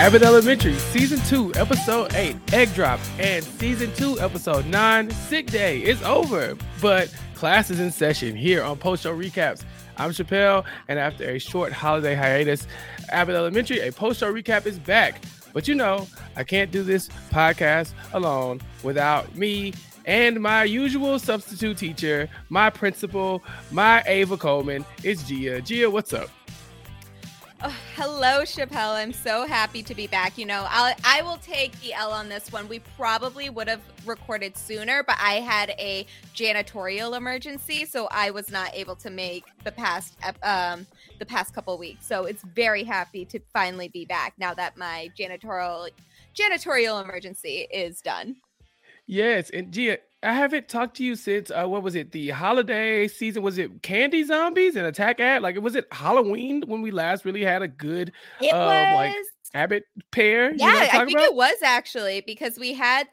Abbott Elementary, Season 2, Episode 8, Egg Drop, and Season 2, Episode 9, Sick Day is over. But class is in session here on Post Show Recaps. I'm Chappelle, and after a short holiday hiatus, Abbott Elementary, a Post Show Recap is back. But you know, I can't do this podcast alone without me and my usual substitute teacher, my principal, my Ava Coleman. It's Gia. Gia, what's up? Oh, hello, Chappelle. I'm so happy to be back. You know, I will take the L on this one. We probably would have recorded sooner, but I had a janitorial emergency, so I was not able to make the past couple weeks. So it's very happy to finally be back now that my janitorial emergency is done. Yes, and Gia, I haven't talked to you since what was it? The holiday season? Was it Candy Zombies and Attack Ad? Like, was it Halloween when we last really had a good like Abbott pair? Yeah, I think it was actually because we had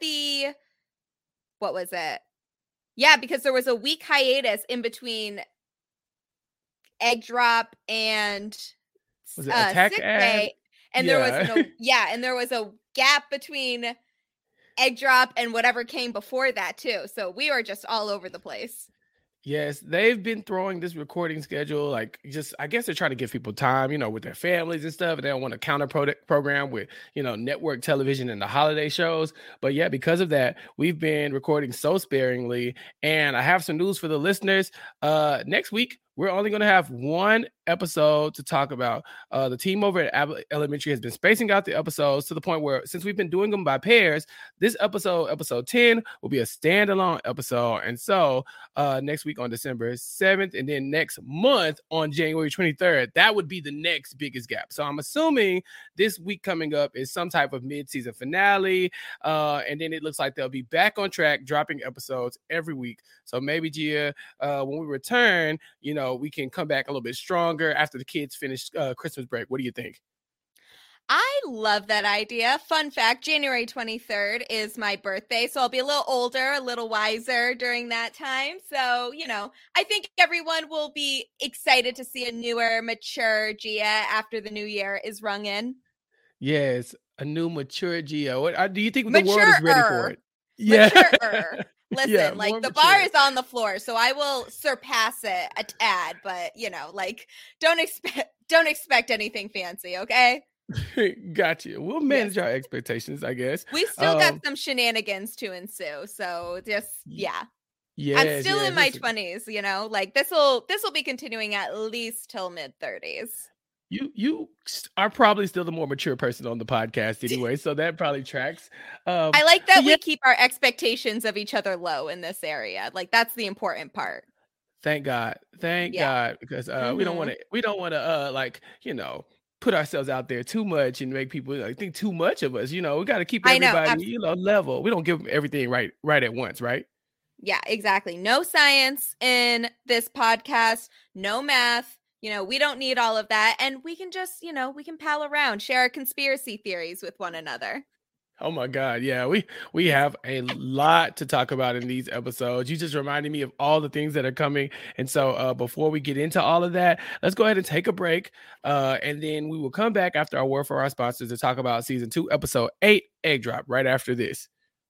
what was it? Yeah, because there was a week hiatus in between Egg Drop and was it Attack Sick Ad? Day, and there was a gap between Egg Drop and whatever came before that too. So we were just all over the place. Yes, they've been throwing this recording schedule, like just, I guess they're trying to give people time, you know, with their families and stuff. And they don't want to counter program with, you know, network television and the holiday shows. But yeah, because of that, we've been recording so sparingly. And I have some news for the listeners. Next week, we're only going to have one episode to talk about. The team over at Abbott Elementary has been spacing out the episodes to the point where, since we've been doing them by pairs, this episode 10, will be a standalone episode. And so next week on December 7th, and then next month on January 23rd, that would be the next biggest gap. So I'm assuming this week coming up is some type of mid-season finale. And then it looks like they'll be back on track, dropping episodes every week. So maybe, Gia, when we return, you know, we can come back a little bit stronger after the kids finish Christmas break. What do you think? I love that idea. Fun fact, January 23rd is my birthday, so I'll be a little older, a little wiser during that time. So, you know, I think everyone will be excited to see a newer, mature Gia after the new year is rung in. Yes, a new, mature Gia. What do you think the world is ready for it? Yeah. Listen, like the bar is on the floor, so I will surpass it a tad, but you know, like don't expect anything fancy, okay? Gotcha. We'll manage our expectations, I guess. We still got some shenanigans to ensue, so just I'm still in my 20s, you know, like this will be continuing at least till mid-30s. You are probably still the more mature person on the podcast anyway, so that probably tracks. I like that we keep our expectations of each other low in this area. Like that's the important part. Thank God, because we don't want to like, you know, put ourselves out there too much and make people like think too much of us. You know, we got to keep everybody, you know, level. We don't give them everything right at once, right? Yeah, exactly. No science in this podcast, no math. You know, we don't need all of that. And we can just, you know, we can pal around, share our conspiracy theories with one another. Oh my God. Yeah, we have a lot to talk about in these episodes. You just reminded me of all the things that are coming. And so before we get into all of that, let's go ahead and take a break. And then we will come back after our word for our sponsors to talk about Season 2, Episode 8, Egg Drop, right after this.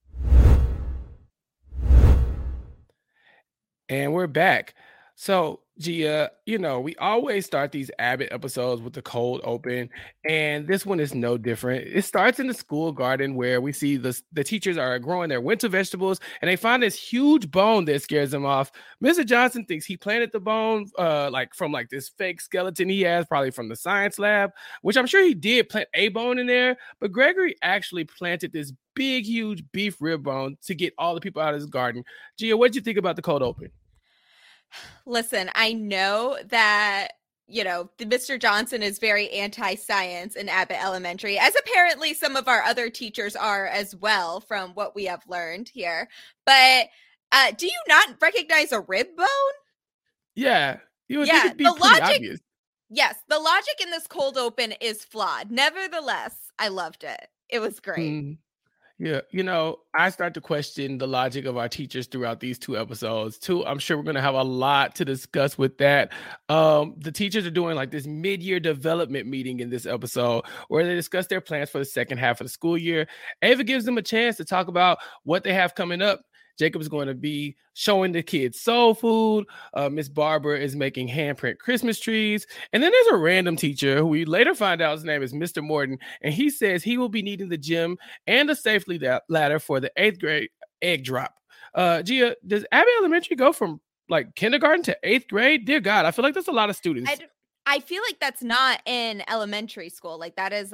And we're back. So, Gia, you know, we always start these Abbott episodes with the cold open, and this one is no different. It starts in the school garden where we see the teachers are growing their winter vegetables, and they find this huge bone that scares them off. Mr. Johnson thinks he planted the bone like from like this fake skeleton he has, probably from the science lab, which I'm sure he did plant a bone in there, but Gregory actually planted this big, huge beef rib bone to get all the people out of his garden. Gia, what did you think about the cold open? Listen, I know that, you know, Mr. Johnson is very anti-science in Abbott Elementary, as apparently some of our other teachers are as well, from what we have learned here. But do you not recognize a rib bone? Yeah. You would think it'd be pretty obvious. Yes, the logic in this cold open is flawed. Nevertheless, I loved it. It was great. Yeah, I start to question the logic of our teachers throughout these 2 episodes. Too, I'm sure we're going to have a lot to discuss with that. The teachers are doing like this mid-year development meeting in this episode where they discuss their plans for the second half of the school year. Ava gives them a chance to talk about what they have coming up. Jacob is going to be showing the kids soul food. Miss Barbara is making handprint Christmas trees. And then there's a random teacher who we later find out his name is Mr. Morton. And he says he will be needing the gym and a safety ladder for the 8th grade egg drop. Gia, does Abbey Elementary go from like kindergarten to 8th grade? Dear God, I feel like that's a lot of students. I feel like that's not in elementary school. Like that's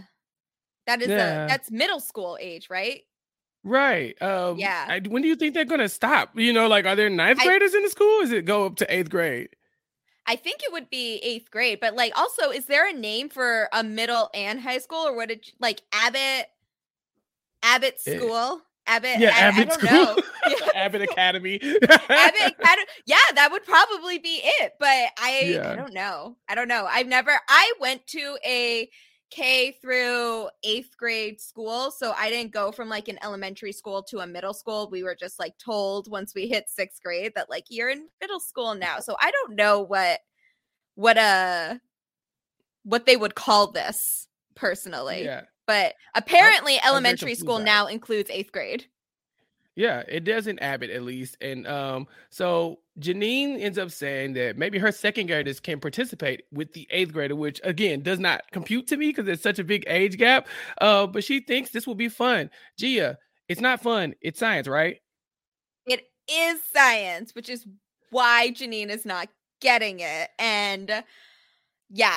middle school age, right? Right. Yeah. When do you think they're gonna stop? Like, are there 9th graders in the school? Is it go up to 8th grade? I think it would be 8th grade, but like, also, is there a name for a middle and high school, or what? Like Abbott School? Abbott. Yeah, Abbott I don't School. know. Abbott Academy. Abbott Academy. Yeah, that would probably be it. But I don't know. I went to a K through 8th grade school. So I didn't go from like an elementary school to a middle school. We were just like told once we hit 6th grade that like you're in middle school now. So I don't know what they would call this personally. Yeah. But apparently elementary school now includes 8th grade. Yeah, it does in Abbott at least. And so Janine ends up saying that maybe her 2nd graders can participate with the 8th grader, which again does not compute to me because there's such a big age gap. But she thinks this will be fun. Gia, it's not fun. It's science, right? It is science, which is why Janine is not getting it. And yeah,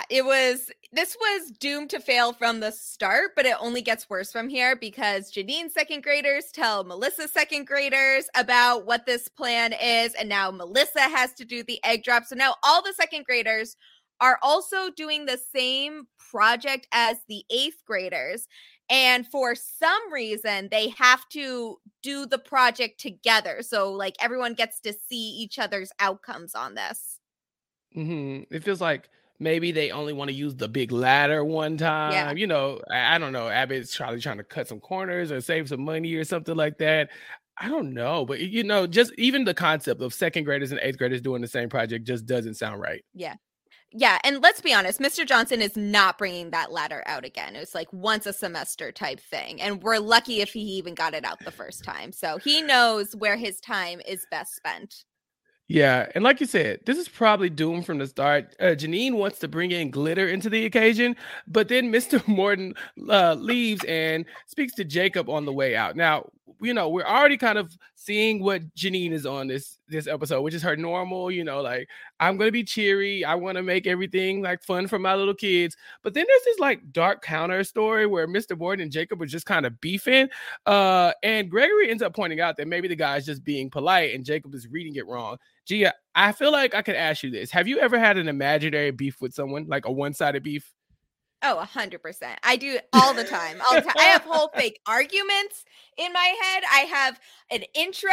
this was doomed to fail from the start, but it only gets worse from here because Janine's 2nd graders tell Melissa's 2nd graders about what this plan is. And now Melissa has to do the egg drop. So now all the 2nd graders are also doing the same project as the 8th graders. And for some reason, they have to do the project together. So like everyone gets to see each other's outcomes on this. Mm-hmm. It feels like maybe they only want to use the big ladder one time. Yeah. I don't know. Abbott's probably trying to cut some corners or save some money or something like that. I don't know. But, just even the concept of 2nd graders and 8th graders doing the same project just doesn't sound right. Yeah. Yeah. And let's be honest, Mr. Johnson is not bringing that ladder out again. It was like once a semester type thing. And we're lucky if he even got it out the first time. So he knows where his time is best spent. Yeah, and like you said, this is probably doomed from the start. Janine wants to bring in glitter into the occasion, but then Mr. Morton leaves and speaks to Jacob on the way out. Now, we're already kind of seeing what Janine is on this episode, which is her normal, like, I'm going to be cheery. I want to make everything like fun for my little kids. But then there's this like dark counter story where Mr. Morton and Jacob are just kind of beefing. And Gregory ends up pointing out that maybe the guy's just being polite and Jacob is reading it wrong. Gia, I feel like I could ask you this. Have you ever had an imaginary beef with someone, like a one-sided beef? Oh, 100%. I do all the time. I have whole fake arguments in my head. I have an intro,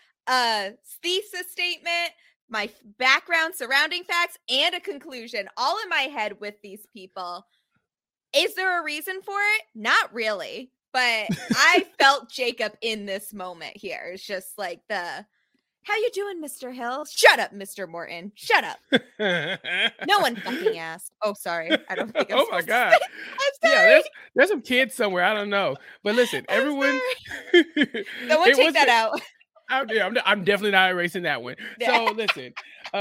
thesis statement, my background, surrounding facts, and a conclusion all in my head with these people. Is there a reason for it? Not really. But I felt Jacob in this moment here. It's just like how you doing, Mr. Hill? Shut up, Mr. Morton. Shut up. No one fucking asked. Oh, sorry. I don't think I'm Oh, my God. I'm sorry. Yeah, there's some kids somewhere. I don't know. But listen, everyone... Someone take that out. I'm definitely not erasing that one. Yeah. So listen.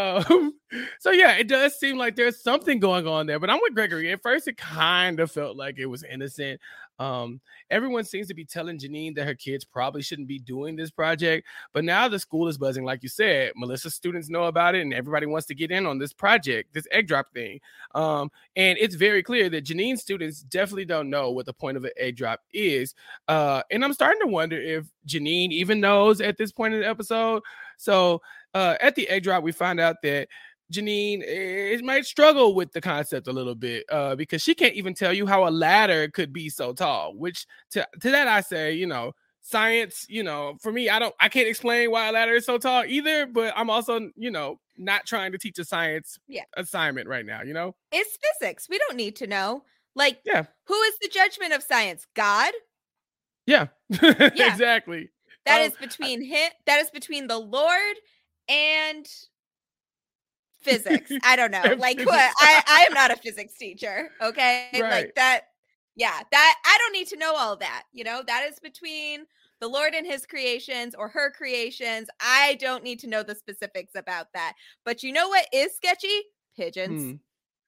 So yeah, it does seem like there's something going on there, but I'm with Gregory. At first, it kind of felt like it was innocent. Everyone seems to be telling Janine that her kids probably shouldn't be doing this project, but now the school is buzzing, like you said. Melissa's students know about it, and everybody wants to get in on this project, this egg drop thing. And it's very clear that Janine's students definitely don't know what the point of an egg drop is. And I'm starting to wonder if Janine even knows at this point in the episode. So at the egg drop, we find out that Janine might struggle with the concept a little bit because she can't even tell you how a ladder could be so tall, which to that I say, science, for me, I can't explain why a ladder is so tall either, but I'm also, not trying to teach a science assignment right now, It's physics. We don't need to know. Like, yeah. Who is the judgment of science? God? Yeah, Yeah, exactly. that is between him. That is between the Lord and physics. I don't know. And Like what? physics. I am not a physics teacher. Okay. Right. Like that. Yeah. That I don't need to know all that. That is between the Lord and his creations or her creations. I don't need to know the specifics about that. But you know what is sketchy? Pigeons. Hmm.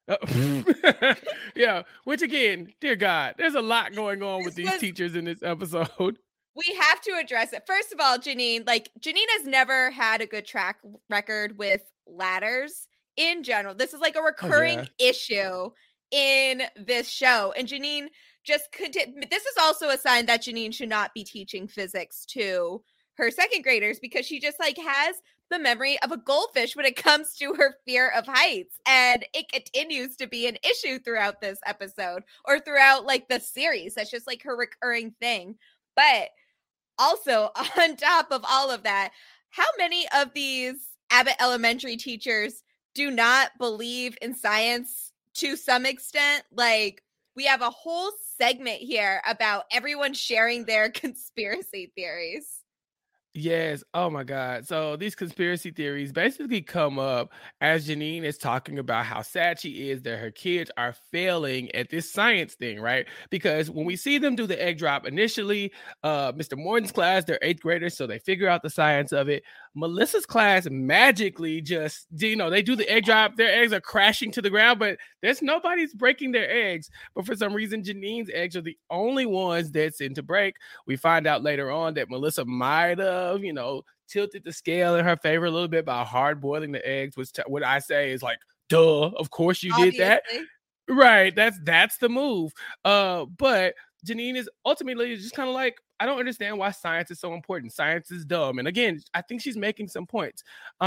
Yeah, which again, dear God, there's a lot going on with these teachers in this episode. We have to address it. First of all, Janine has never had a good track record with ladders in general. This is like a recurring issue in this show. And Janine this is also a sign that Janine should not be teaching physics to her second graders, because she just has the memory of a goldfish when it comes to her fear of heights. And it continues to be an issue throughout this episode or throughout the series. That's just her recurring thing. But also, on top of all of that, how many of these Abbott Elementary teachers do not believe in science to some extent? We have a whole segment here about everyone sharing their conspiracy theories. Yes. Oh my God. So these conspiracy theories basically come up as Janine is talking about how sad she is that her kids are failing at this science thing, right? Because when we see them do the egg drop initially, Mr. Morton's class, they're 8th graders, so they figure out the science of it. Melissa's class magically just, they do the egg drop, their eggs are crashing to the ground, but there's nobody's breaking their eggs. But for some reason, Janine's eggs are the only ones that seem to break. We find out later on that Melissa might have, tilted the scale in her favor a little bit by hard boiling the eggs, which what I say is duh, of course you did that. Right. That's the move. But Janine is ultimately just kind of I don't understand why science is so important. Science is dumb. And again, I think she's making some points.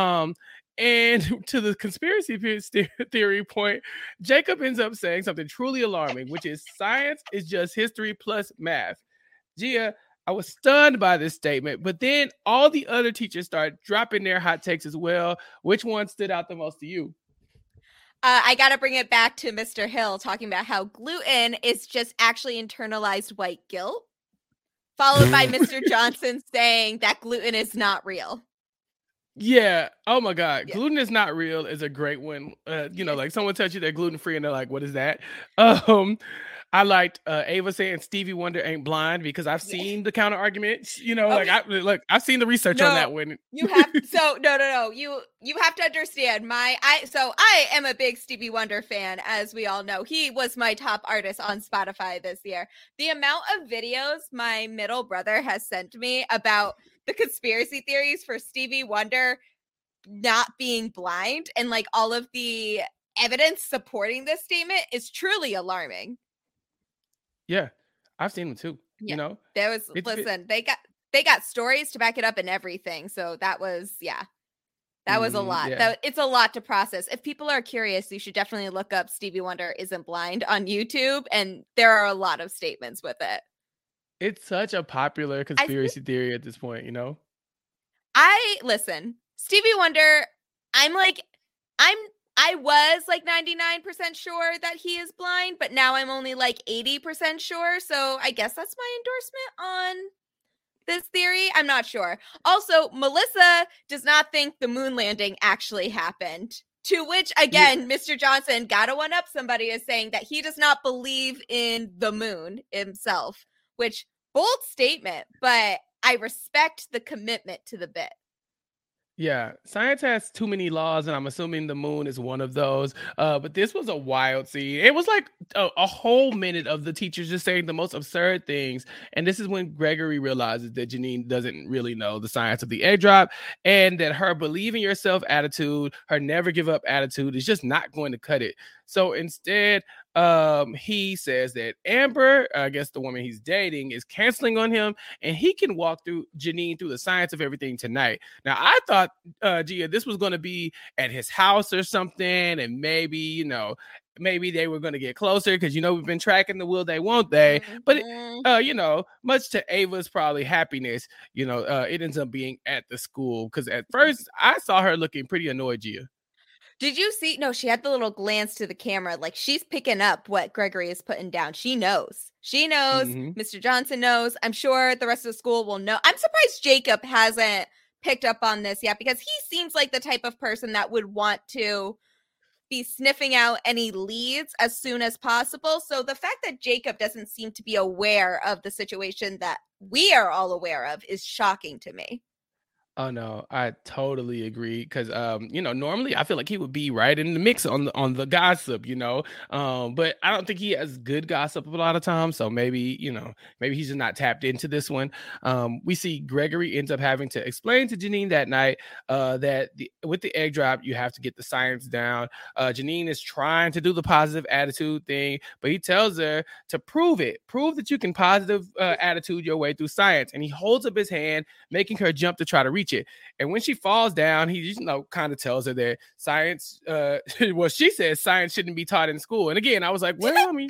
And to the conspiracy theory point, Jacob ends up saying something truly alarming, which is science is just history plus math. Gia, I was stunned by this statement, but then all the other teachers start dropping their hot takes as well. Which one stood out the most to you? I got to bring it back to Mr. Hill talking about how gluten is just actually internalized white guilt, followed by Mr. Johnson saying that gluten is not real. Yeah. Oh my God. Yeah. Gluten is not real is a great one. Someone tells you they're gluten free and they're like, what is that? I liked Ava saying Stevie Wonder ain't blind, because I've seen the counter arguments. I've seen the research on that one. You have no. You have to understand I am a big Stevie Wonder fan, as we all know. He was my top artist on Spotify this year. The amount of videos my middle brother has sent me about the conspiracy theories for Stevie Wonder not being blind and all of the evidence supporting this statement is truly alarming. Yeah, I've seen them too. Yeah. There was they got stories to back it up and everything. So that was that was a lot. Yeah. It's a lot to process. If people are curious, you should definitely look up Stevie Wonder Isn't Blind on YouTube, and there are a lot of statements with it. It's such a popular conspiracy theory at this point, Listen, Stevie Wonder, I was 99% sure that he is blind, but now I'm only 80% sure. So I guess that's my endorsement on this theory. I'm not sure. Also, Melissa does not think the moon landing actually happened. To which, again, Mr. Johnson got to one up somebody as saying that he does not believe in the moon himself, which bold statement, but I respect the commitment to the bit. Yeah, science has too many laws, and I'm assuming the moon is one of those. But this was a wild scene. It was a whole minute of the teachers just saying the most absurd things. And this is when Gregory realizes that Janine doesn't really know the science of the egg drop, and that her believe in yourself attitude, her never give up attitude is just not going to cut it. So instead, he says that Amber, I guess the woman he's dating, is canceling on him, and he can walk through Janine through the science of everything tonight. Now, I thought, Gia, this was going to be at his house or something, and maybe they were going to get closer because, we've been tracking the will they, won't they? But, much to Ava's probably happiness, it ends up being at the school, because at first I saw her looking pretty annoyed, Gia. Did you see? No, she had the little glance to the camera. Like she's picking up what Gregory is putting down. She knows. She knows. Mm-hmm. Mr. Johnson knows. I'm sure the rest of the school will know. I'm surprised Jacob hasn't picked up on this yet because he seems like the type of person that would want to be sniffing out any leads as soon as possible. So the fact that Jacob doesn't seem to be aware of the situation that we are all aware of is shocking to me. Oh no, I totally agree because normally I feel like he would be right in the mix on the gossip, but I don't think he has good gossip a lot of times. So maybe maybe he's just not tapped into this one. We see Gregory ends up having to explain to Janine that night that with the egg drop you have to get the science down. Janine is trying to do the positive attitude thing, but he tells her to prove that you can positive attitude your way through science, and he holds up his hand, making her jump to try to reach it. And when she falls down, he kind of tells her that science, well, she says science shouldn't be taught in school. And again, I was like, well, I mean,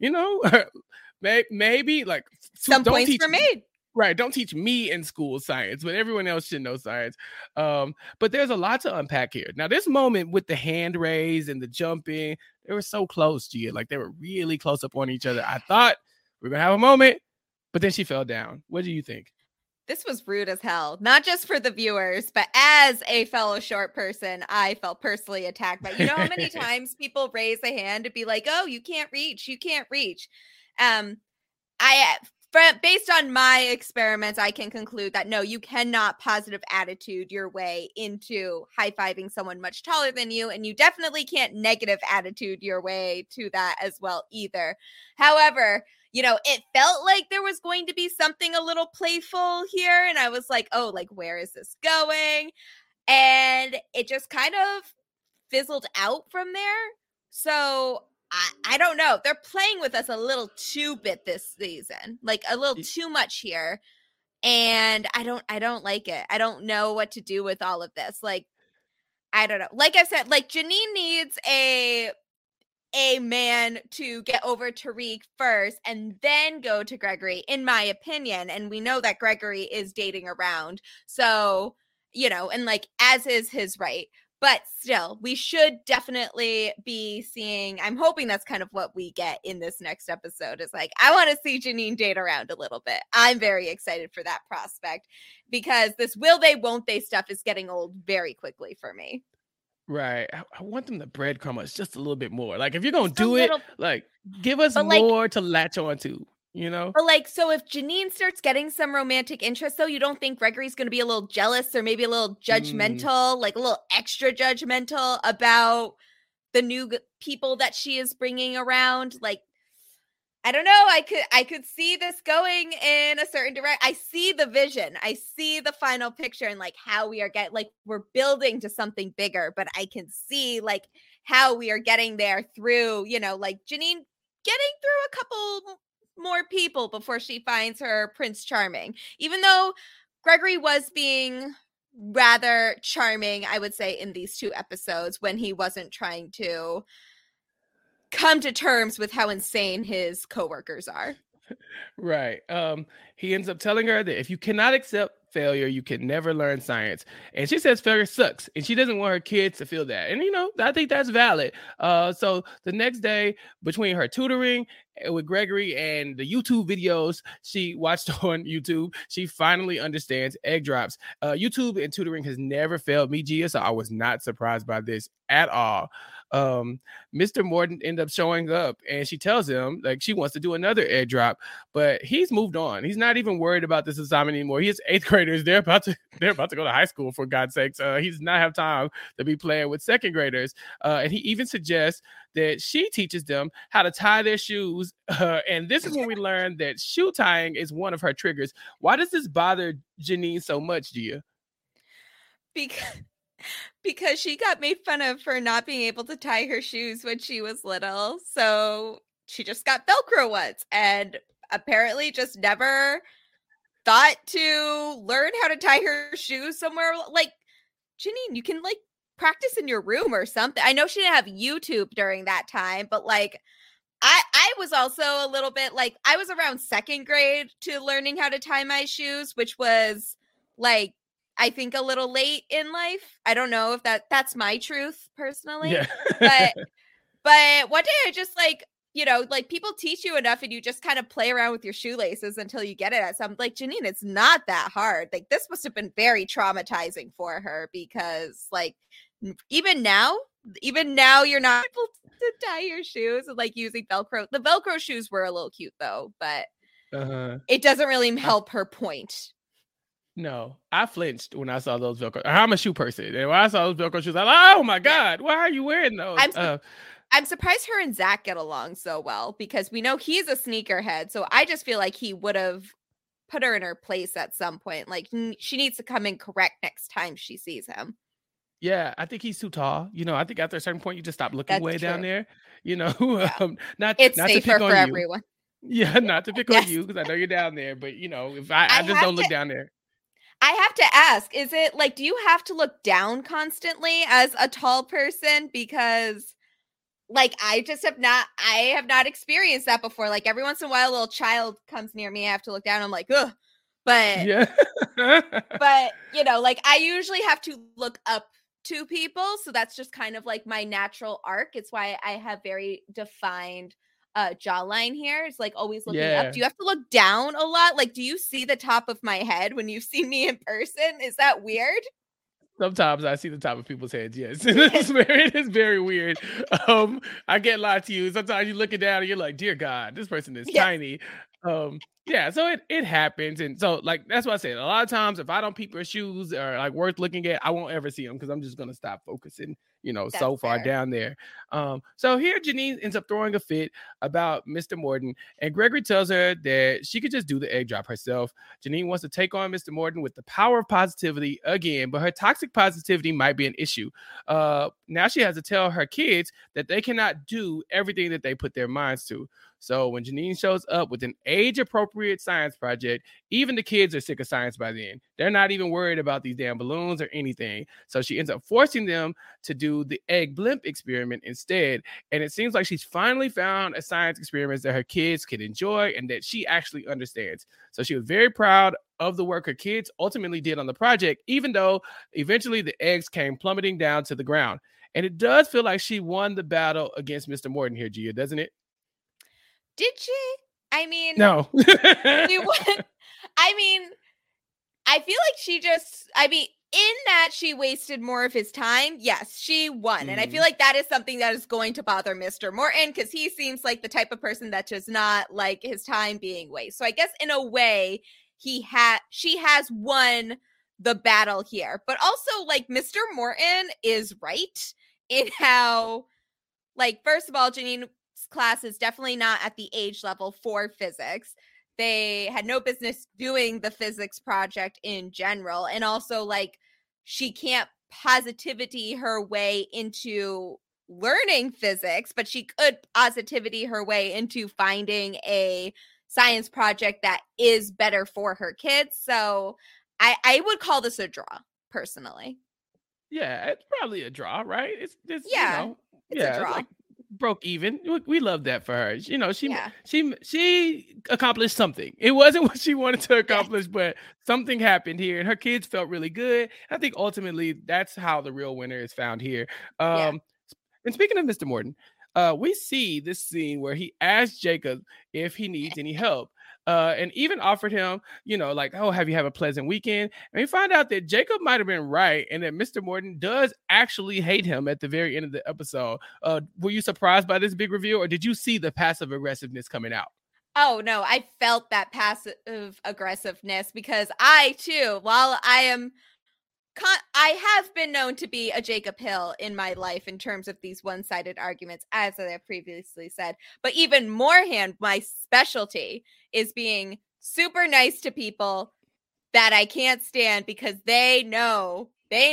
maybe like some points were made. Right, don't teach me in school science, but everyone else should know science. But there's a lot to unpack here. Now, this moment with the hand raise and the jumping, they were so close, Gia. Like they were really close up on each other. I thought we were gonna have a moment, but then she fell down. What do you think? This was rude as hell, not just for the viewers, but as a fellow short person, I felt personally attacked by, how many times people raise a hand to be like, oh, you can't reach. Based on my experiments, I can conclude that no, you cannot positive attitude your way into high-fiving someone much taller than you, and you definitely can't negative attitude your way to that as well either. However, it felt like there was going to be something a little playful here. And I was like, oh, like, where is this going? And it just kind of fizzled out from there. So I don't know. They're playing with us a little too bit this season, like a little too much here. And I don't like it. I don't know what to do with all of this. Like, I don't know. Like I said, like Janine needs a man to get over Tariq first and then go to Gregory, in my opinion. And we know that Gregory is dating around. So, and like, as is his right. But still, we should definitely be seeing, I'm hoping that's kind of what we get in this next episode is like, I want to see Janine date around a little bit. I'm very excited for that prospect because this will they, won't they stuff is getting old very quickly for me. Right. I want them to breadcrumb us just a little bit more. Like, if you're going to do it, like, give us more to latch on to, But like, so if Janine starts getting some romantic interest, though, you don't think Gregory's going to be a little jealous or maybe a little judgmental, like a little extra judgmental about the new people that she is bringing around? Like, I don't know. I could see this going in a certain direction. I see the vision. I see the final picture and like how we are we're building to something bigger, but I can see like how we are getting there through, like Janine getting through a couple more people before she finds her Prince Charming. Even though Gregory was being rather charming, I would say, in these 2 episodes when he wasn't trying to come to terms with how insane his coworkers are. Right. He ends up telling her that if you cannot accept failure, you can never learn science. And she says failure sucks, and she doesn't want her kids to feel that. And I think that's valid. So the next day, between her tutoring with Gregory and the YouTube videos she watched on YouTube, she finally understands egg drops. YouTube and tutoring has never failed me, Gia, so I was not surprised by this at all. Mr. Morton ended up showing up, and she tells him like she wants to do another egg drop, but he's moved on. He's not even worried about this assignment anymore. He has 8th graders. They're about to go to high school, for God's sakes. He does not have time to be playing with 2nd graders. And he even suggests that she teaches them how to tie their shoes. And this is when we learn that shoe tying is one of her triggers. Why does this bother Janine so much, Gia? Because she got made fun of for not being able to tie her shoes when she was little. So she just got Velcro ones and apparently just never thought to learn how to tie her shoes somewhere. Like, Janine, you can like practice in your room or something. I know she didn't have YouTube during that time, but like I was also a little bit like, I was around 2nd grade to learning how to tie my shoes, which was like, I think a little late in life. I don't know if that's my truth personally. Yeah. But one day I just like, like people teach you enough and you just kind of play around with your shoelaces until you get it at some, like, Janine, it's not that hard. Like, this must have been very traumatizing for her because, like, even now you're not able to tie your shoes and like using Velcro. The Velcro shoes were a little cute though, but it doesn't really help her point. No, I flinched when I saw those Velcro. I'm a shoe person, and when I saw those Velcro shoes, I was like, "Oh my god, why are you wearing those?" I'm surprised her and Zach get along so well because we know he's a sneakerhead. So I just feel like he would have put her in her place at some point. Like, she needs to come in correct next time she sees him. Yeah, I think he's too tall. I think after a certain point, you just stop looking way down there. Yeah. Not it's not safer to pick for on everyone. You. Yeah, not to pick on you because I know you're down there. But if I just don't look down there. I have to ask, is it like, do you have to look down constantly as a tall person? Because like, I have not experienced that before. Like, every once in a while, a little child comes near me. I have to look down. I'm like, ugh. But, yeah. but, like, I usually have to look up to people. So that's just kind of like my natural arc. It's why I have very defined jawline here. It's like always looking up. Do you have to look down a lot? Like, do you see the top of my head when you see me in person? Is that weird? Sometimes I see the top of people's heads. Yes, it is very weird. I get lied to you. Sometimes you look it down and you're like, "Dear God, this person is tiny." Yeah, so it happens, and so like that's what I said. A lot of times, if I don't peep her shoes or like worth looking at, I won't ever see them because I'm just gonna stop focusing. So far down there. So here Janine ends up throwing a fit about Mr. Morton, and Gregory tells her that she could just do the egg drop herself. Janine wants to take on Mr. Morton with the power of positivity again, but her toxic positivity might be an issue. Now she has to tell her kids that they cannot do everything that they put their minds to. So when Janine shows up with an age-appropriate science project, even the kids are sick of science by then. They're not even worried about these damn balloons or anything. So she ends up forcing them to do the egg blimp experiment instead. And it seems like she's finally found a science experiment that her kids can enjoy and that she actually understands. So she was very proud of the work her kids ultimately did on the project, even though eventually the eggs came plummeting down to the ground. And it does feel like she won the battle against Mr. Morton here, Gia, doesn't it? Did she? I mean, no. She won. I mean, I feel like in that she wasted more of his time. Yes, she won. And I feel like that is something that is going to bother Mr. Morton because he seems like the type of person that does not like his time being wasted. So I guess in a way, she has won the battle here. But also, like, Mr. Morton is right in how, like, first of all, Janine's class is definitely not at the age level for physics. They had no business doing the physics project in general. And also, like, she can't positivity her way into learning physics, but she could positivity her way into finding a science project that is better for her kids. So I would call this a draw, personally. Yeah, it's probably a draw, right? It's it's a draw. Like broke even. We love that for her. She accomplished something. It wasn't what she wanted to accomplish, but something happened here, and her kids felt really good. I think ultimately that's how the real winner is found here. And speaking of Mr. Morton, we see this scene where he asked Jacob if he needs any help. And even offered him, like, oh, have you have a pleasant weekend? And we find out that Jacob might have been right and that Mr. Morton does actually hate him at the very end of the episode. Were you surprised by this big reveal, or did you see the passive aggressiveness coming out? Oh, no, I felt that passive aggressiveness because I, too, while I have been known to be a Jacob Hill in my life in terms of these one-sided arguments, as I have previously said. But even morehand, my specialty is being super nice to people that I can't stand because they know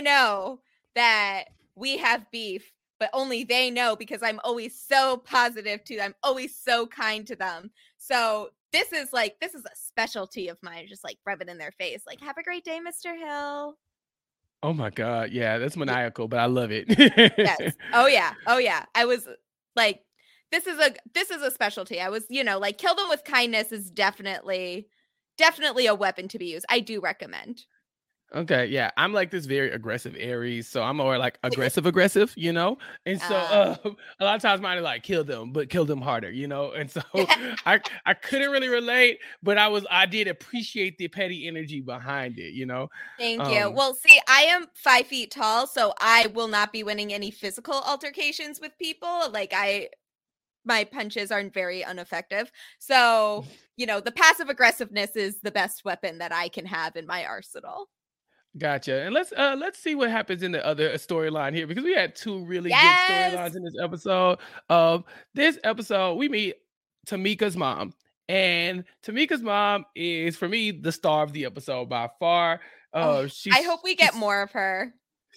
that we have beef, but only they know because I'm always so positive to them, always so kind to them. So this is a specialty of mine, just like rub it in their face. Like, have a great day, Mr. Hill. Oh my God. Yeah, that's maniacal, but I love it. Yes. Oh yeah. I was like, this is a specialty. I was, like, kill them with kindness is definitely a weapon to be used. I do recommend. Okay, yeah, I'm like this very aggressive Aries, so I'm more like aggressive, you know. And so a lot of times mine are like kill them, but kill them harder, you know. And so I couldn't really relate, but I did appreciate the petty energy behind it, you know. Thank you. Well, see, I am 5 feet tall, so I will not be winning any physical altercations with people. Like my punches aren't very ineffective. So, the passive aggressiveness is the best weapon that I can have in my arsenal. Gotcha. And let's see what happens in the other storyline here because we had two really good Yes. storylines in this episode. This episode we meet Tamika's mom, and Tamika's mom is for me the star of the episode by far. I hope we get more of her.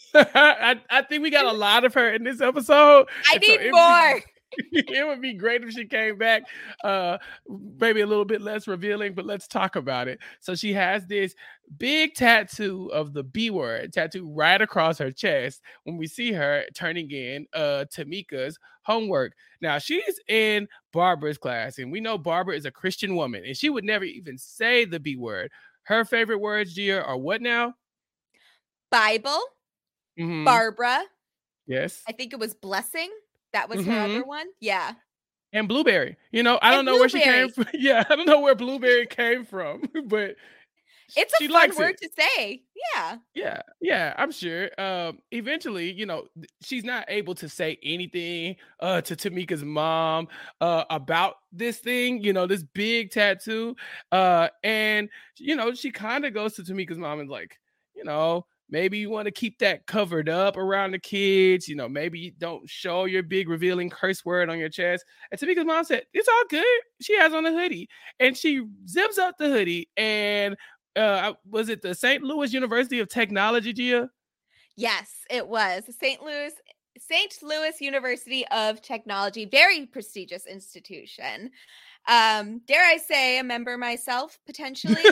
I think we got a lot of her in this episode. I need more. It would be great if she came back, maybe a little bit less revealing, but let's talk about it. So she has this big tattoo of the B word tattoo right across her chest when we see her turning in Tamika's homework. Now she's in Barbara's class, and we know Barbara is a Christian woman, and she would never even say the B word. Her favorite words, Gia, are what now? Bible, Mm-hmm. Barbara. Yes. I think it was blessing. That was her other one. Yeah. And blueberry. I don't know where she came from. Yeah, I don't know where blueberry came from, but it's a fun word to say. Yeah. Yeah, I'm sure. Eventually, she's not able to say anything to Tamika's mom about this thing, this big tattoo. And she kind of goes to Tamika's mom and like, maybe you want to keep that covered up around the kids. Maybe you don't show your big revealing curse word on your chest. And Tamika's mom said, it's all good. She has on a hoodie. And she zips up the hoodie. And was it the St. Louis University of Technology, Gia? Yes, it was. St. Louis University of Technology. Very prestigious institution. Dare I say a member myself, potentially?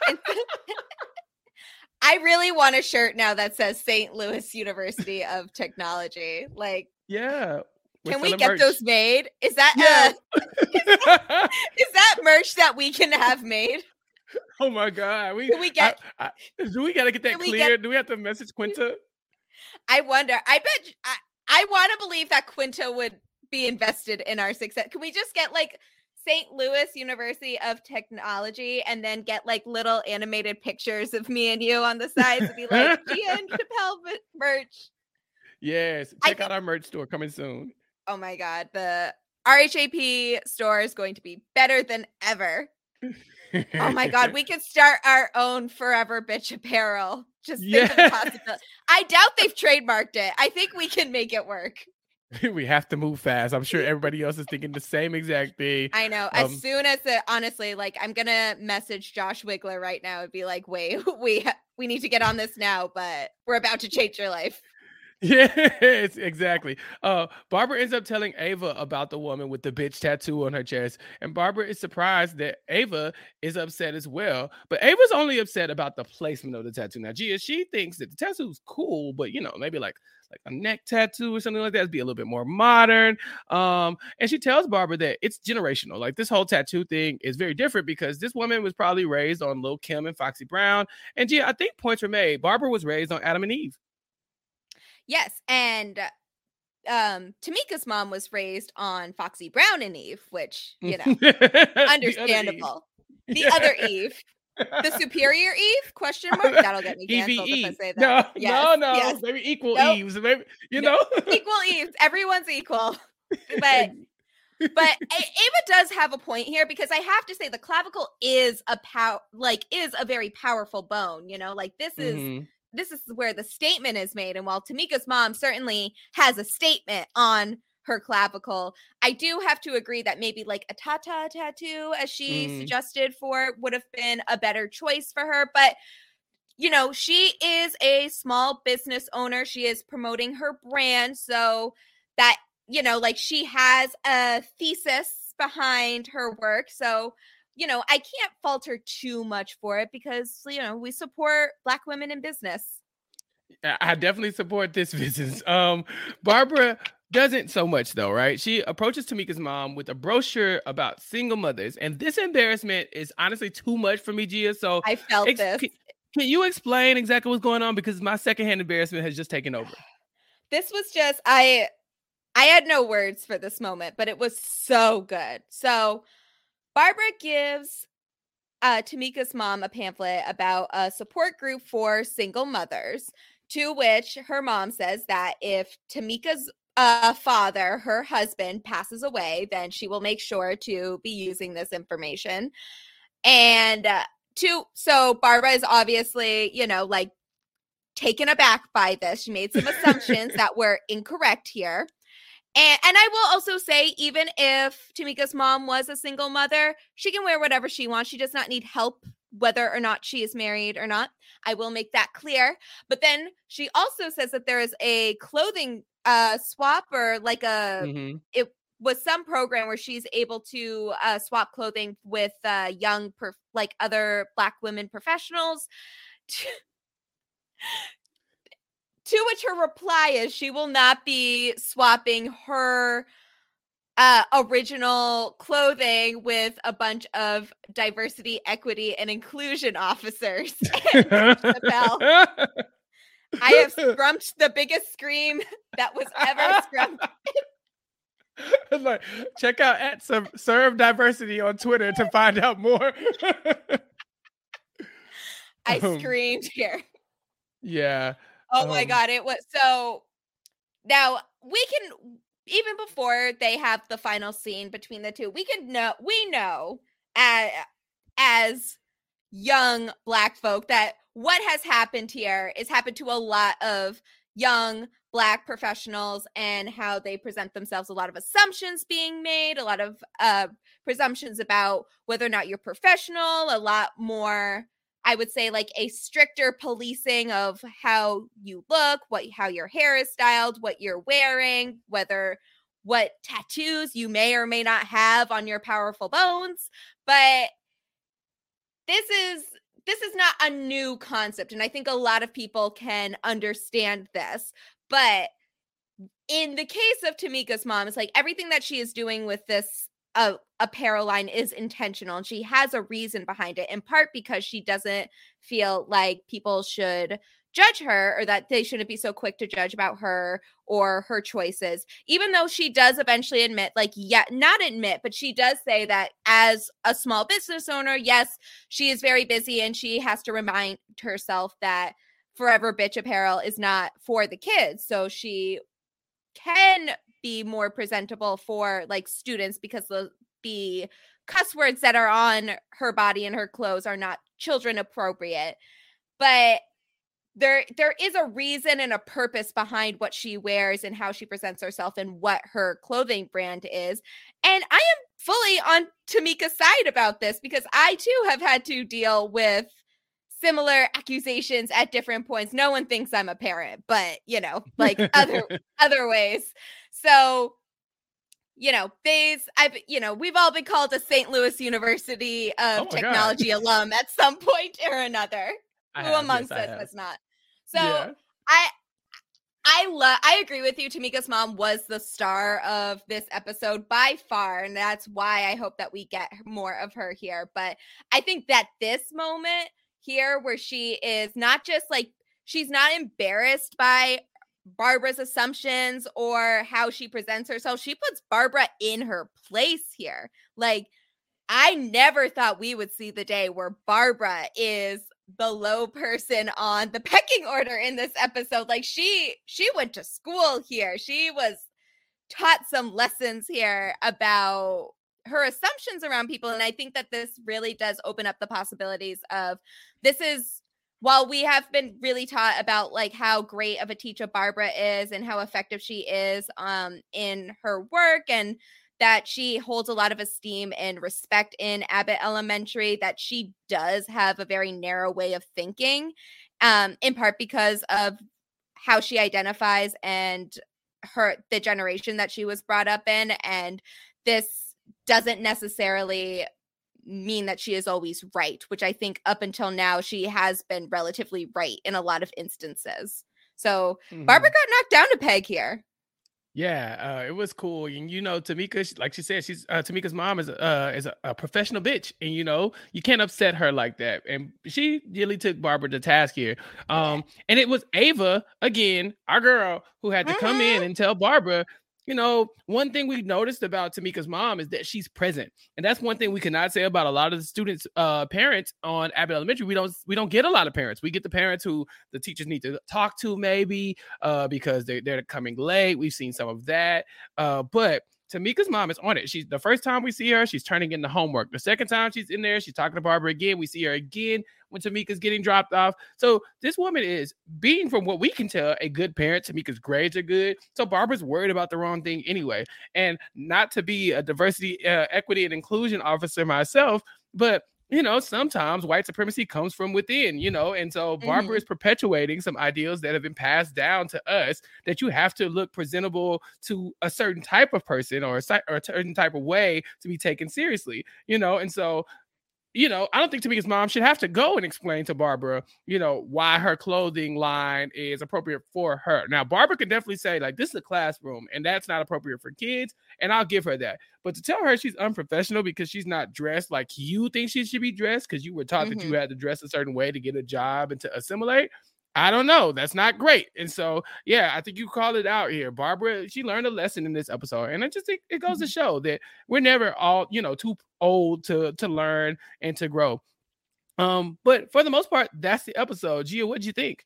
I really want a shirt now that says St. Louis University of Technology. Like, yeah. Can we get those made? Is that is that merch that we can have made? Oh my God. Do we got to get that cleared? Do we have to message Quinta? I wonder. I bet I want to believe that Quinta would be invested in our success. Can we just get like St. Louis University of Technology and then get like little animated pictures of me and you on the sides and be like, Gia and Chappelle merch. Yes. Check out our merch store coming soon. Oh my God. The RHAP store is going to be better than ever. Oh my God. We could start our own Forever Bitch apparel. Just think of the possibility. I doubt they've trademarked it. I think we can make it work. We have to move fast. I'm sure everybody else is thinking the same exact thing. I know. As soon as honestly, like I'm going to message Josh Wigler right now and be like, wait, we need to get on this now, but we're about to change your life. Yes, exactly. Barbara ends up telling Ava about the woman with the bitch tattoo on her chest, and Barbara is surprised that Ava is upset as well. But Ava's only upset about the placement of the tattoo. Now, Gia, she thinks that the tattoo's cool, but maybe like a neck tattoo or something like that would be a little bit more modern. And she tells Barbara that it's generational. Like this whole tattoo thing is very different because this woman was probably raised on Lil' Kim and Foxy Brown. And Gia, I think points were made. Barbara was raised on Adam and Eve. Yes, and Tamika's mom was raised on Foxy Brown and Eve, which, understandable. The other Eve. The superior Eve? Question mark? That'll get me canceled if I say that. No. Yes. Maybe equal Eves. Maybe, Equal Eves. Everyone's equal. But Ava does have a point here because I have to say the clavicle is a very powerful bone, like this is this is where the statement is made. And while Tamika's mom certainly has a statement on her clavicle, I do have to agree that maybe like a Tata tattoo, as she suggested for, would have been a better choice for her. But, she is a small business owner. She is promoting her brand. So that, she has a thesis behind her work. So, I can't fault her too much for it because, we support Black women in business. I definitely support this business. Barbara doesn't so much though, right? She approaches Tamika's mom with a brochure about single mothers. And this embarrassment is honestly too much for me, Gia. So I felt this. Can you explain exactly what's going on? Because my secondhand embarrassment has just taken over. This was just, I had no words for this moment, but it was so good. So Barbara gives Tamika's mom a pamphlet about a support group for single mothers, to which her mom says that if Tamika's father, her husband, passes away, then she will make sure to be using this information. And so Barbara is obviously, like taken aback by this. She made some assumptions that were incorrect here. And I will also say, even if Tamika's mom was a single mother, she can wear whatever she wants. She does not need help, whether or not she is married or not. I will make that clear. But then she also says that there is a clothing swap, or like it was some program where she's able to swap clothing with young, other Black women professionals. To which her reply is she will not be swapping her original clothing with a bunch of diversity, equity, and inclusion officers. Chappelle, I have scrumped the biggest scream that was ever scrumped. Like, check out at Serve Diversity on Twitter to find out more. I screamed here. Yeah. Oh my God. It was so. Now we can, even before they have the final scene between the two, we know as young Black folk that what has happened here is happened to a lot of young Black professionals, and how they present themselves, a lot of assumptions being made, a lot of presumptions about whether or not you're professional, a lot more, I would say, like a stricter policing of how you look, how your hair is styled, what you're wearing, what tattoos you may or may not have on your powerful bones. But this is not a new concept, and I think a lot of people can understand this. But in the case of Tamika's mom, it's like everything that she is doing with this apparel line is intentional, and she has a reason behind it, in part because she doesn't feel like people should judge her, or that they shouldn't be so quick to judge about her or her choices, even though she does eventually admit, but she does say that as a small business owner, yes, she is very busy, and she has to remind herself that Forever Bitch apparel is not for the kids, so she can be more presentable for like students, because the cuss words that are on her body and her clothes are not children appropriate. But there is a reason and a purpose behind what she wears and how she presents herself and what her clothing brand is. And I am fully on Tamika's side about this, because I too have had to deal with similar accusations at different points. No one thinks I'm a parent, but like other ways. So, we've all been called a St. Louis University of Technology alum at some point or another. Who amongst us has not? So yeah. I agree with you. Tamika's mom was the star of this episode by far, and that's why I hope that we get more of her here. But I think that this moment here, where she is not just like, she's not embarrassed by Barbara's assumptions or how she presents herself. She puts Barbara in her place here. Like, I never thought we would see the day where Barbara is the low person on the pecking order in this episode. Like, she went to school here. She was taught some lessons here about her assumptions around people. And I think that this really does open up the possibilities of, while we have been really taught about like how great of a teacher Barbara is and how effective she is in her work, and that she holds a lot of esteem and respect in Abbott Elementary, that she does have a very narrow way of thinking, in part because of how she identifies and the generation that she was brought up in. And this doesn't necessarily mean that she is always right, which I think up until now she has been relatively right in a lot of instances. So Barbara got knocked down a peg here. Yeah, it was cool, and Tamika, like she said, she's Tamika's mom is a professional bitch, and you can't upset her like that. And she really took Barbara to task here. Yeah. And it was Ava again, our girl, who had to come in Mhm. and tell Barbara. One thing we noticed about Tamika's mom is that she's present, and that's one thing we cannot say about a lot of the students' parents on Abbott Elementary. We don't get a lot of parents. We get the parents who the teachers need to talk to, maybe because they're coming late. We've seen some of that. But Tamika's mom is on it. She's the first time we see her, she's turning in the homework. The second time she's in there, she's talking to Barbara again. We see her again when Tamika's getting dropped off. So this woman is being, from what we can tell, a good parent. Tamika's grades are good. So Barbara's worried about the wrong thing anyway. And not to be a diversity, equity, and inclusion officer myself, but sometimes white supremacy comes from within, and so Barbara is Mhm. perpetuating some ideals that have been passed down to us, that you have to look presentable to a certain type of person, or a certain type of way to be taken seriously, and so I don't think Tamika's mom should have to go and explain to Barbara, why her clothing line is appropriate for her. Now, Barbara could definitely say, like, this is a classroom and that's not appropriate for kids. And I'll give her that. But to tell her she's unprofessional because she's not dressed like you think she should be dressed, because you were taught that you Mhm. had to dress a certain way to get a job and to assimilate, I don't know. That's not great. And so, yeah, I think you called it out here. Barbara, she learned a lesson in this episode. And I just think it goes to Mhm. show that we're never all, too old to learn and to grow. But for the most part, that's the episode. Gia, what'd you think?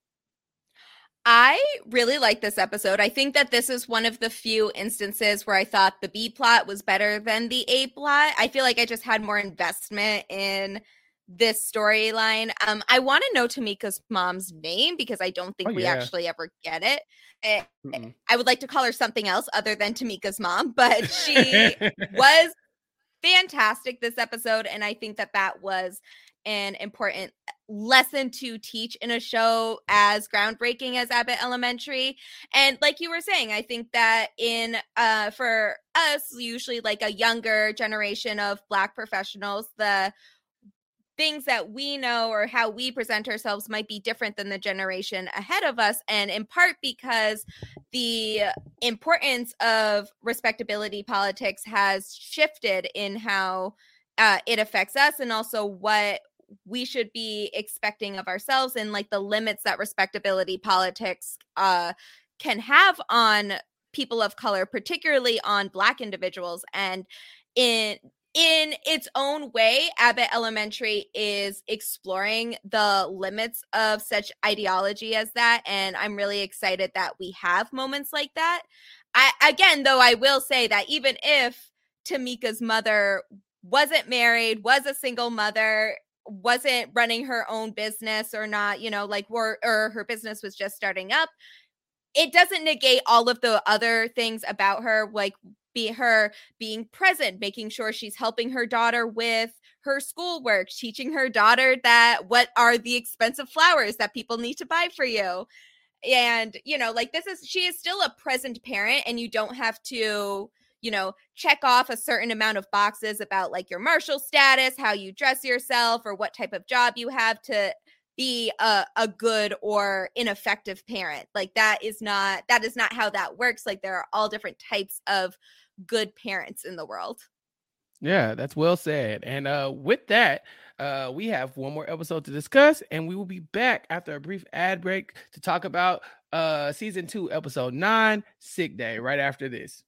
I really like this episode. I think that this is one of the few instances where I thought the B plot was better than the A plot. I feel like I just had more investment in this storyline. I want to know Tamika's mom's name because I don't Oh think we yeah. actually ever get it. Eh, Mm-mm. I would like to call her something else other than Tamika's mom, but she was fantastic this episode, and I think that that was an important lesson to teach in a show as groundbreaking as Abbott Elementary. And like you were saying, I think that in for us, usually like a younger generation of Black professionals, the things that we know or how we present ourselves might be different than the generation ahead of us. And in part because the importance of respectability politics has shifted in how it affects us, and also what we should be expecting of ourselves, and like the limits that respectability politics can have on people of color, particularly on Black individuals. And in its own way, Abbott Elementary is exploring the limits of such ideology as that. And I'm really excited that we have moments like that. I will say that even if Tamika's mother wasn't married, was a single mother, wasn't running her own business, or not, or her business was just starting up, it doesn't negate all of the other things about her, like be her being present, making sure she's helping her daughter with her schoolwork, teaching her daughter that what are the expensive flowers that people need to buy for you. And, like she is still a present parent, and you don't have to, check off a certain amount of boxes about like your Marshall status, how you dress yourself, or what type of job you have to be a good or ineffective parent. Like that is not how that works. Like there are all different types of good parents in the world. Yeah, that's well said. And with that, we have one more episode to discuss, and we will be back after a brief ad break to talk about season 2, episode 9, Sick Day, right after this.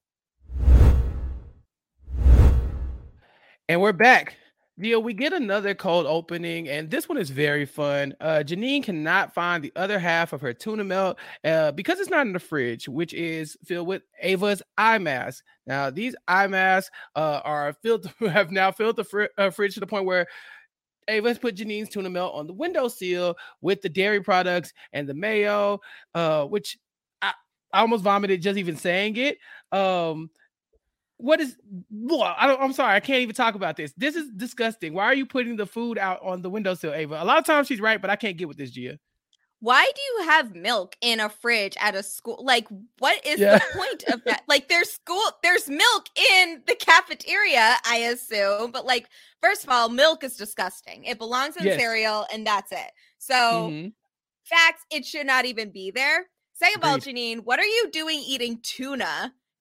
And we're back. We get another cold opening, and this one is very fun. Janine cannot find the other half of her tuna melt because it's not in the fridge, which is filled with Ava's eye mask. Now, these eye masks are filled, have now filled the fridge to the point where Ava's put Janine's tuna melt on the windowsill with the dairy products and the mayo, which I almost vomited just even saying it. What is I'm sorry, I can't even talk about this. This is disgusting. Why are you putting the food out on the windowsill, Ava? A lot of times she's right, but I can't get with this, Gia. Why do you have milk in a fridge at a school? Like, what is Yeah. the point of that? Like, there's milk in the cafeteria, I assume. But like, first of all, milk is disgusting. It belongs in Yes. cereal, and that's it. So, facts, it should not even be there. Second of all, Agreed. Janine, what are you doing eating tuna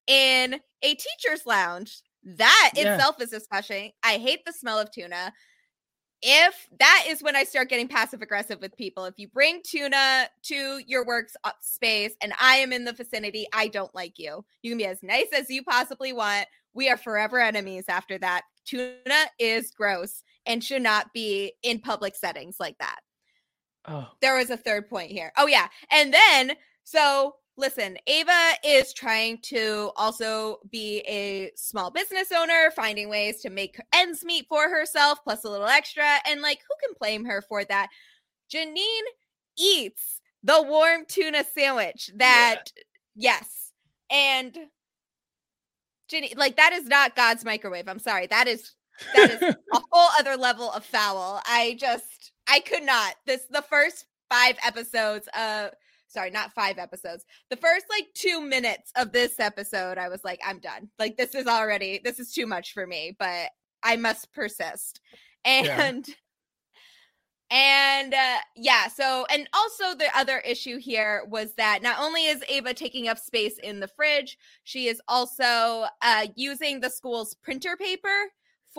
in a teacher's lounge. That Yeah. itself is disgusting. I hate the smell of tuna. If that is when I start getting passive aggressive with people. If you bring tuna to your work space and I am in the vicinity, I don't like you. You can be as nice as you possibly want. We are forever enemies after that. Tuna is gross and should not be in public settings like that. Oh. There was a third point here. Oh, yeah. And then, so listen, Ava is trying to also be a small business owner, finding ways to make ends meet for herself, plus a little extra. And like, who can blame her for that? Janine eats the warm tuna sandwich that, yes. And Janine, like, that is not God's microwave. I'm sorry. That is a whole other level of foul. I could not. The first 5 episodes of, sorry, not 5 episodes. The first like 2 minutes of this episode, I was like, I'm done. Like, this is too much for me, but I must persist. And so, and also the other issue here was that not only is Ava taking up space in the fridge, she is also using the school's printer paper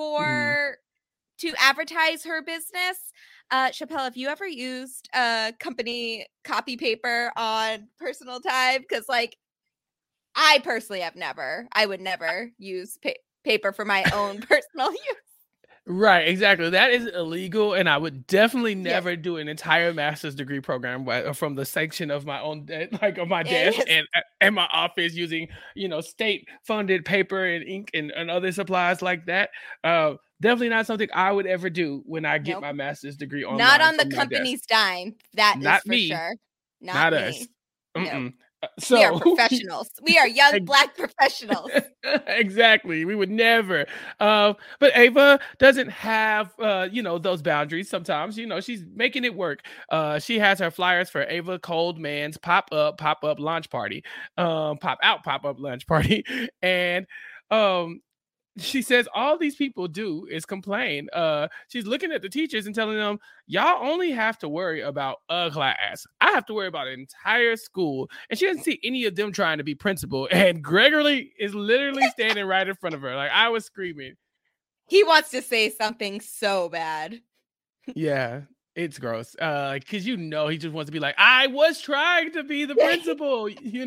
to advertise her business. Chappelle, have you ever used company copy paper on personal time? Because, like, I personally have never. I would never use paper for my own personal use. Right, exactly. That is illegal, and I would definitely never do an entire master's degree program from the section of my own, like on my desk and my office using, state-funded paper and ink and other supplies like that. Definitely not something I would ever do when I get my master's degree online. Not on the company's dime. That not is for me. Sure. Not me. us. No. So we are professionals. We are young Black professionals. Exactly. We would never. But Ava doesn't have, those boundaries sometimes. She's making it work. She has her flyers for Ava Coldman's pop-up launch party. Pop-up lunch party. And she says all these people do is complain. She's looking at the teachers and telling them, y'all only have to worry about a class. I have to worry about an entire school. And she doesn't see any of them trying to be principal. And Gregory is literally standing right in front of her. Like, I was screaming. He wants to say something so bad. Yeah, it's gross. Because he just wants to be like, I was trying to be the principal,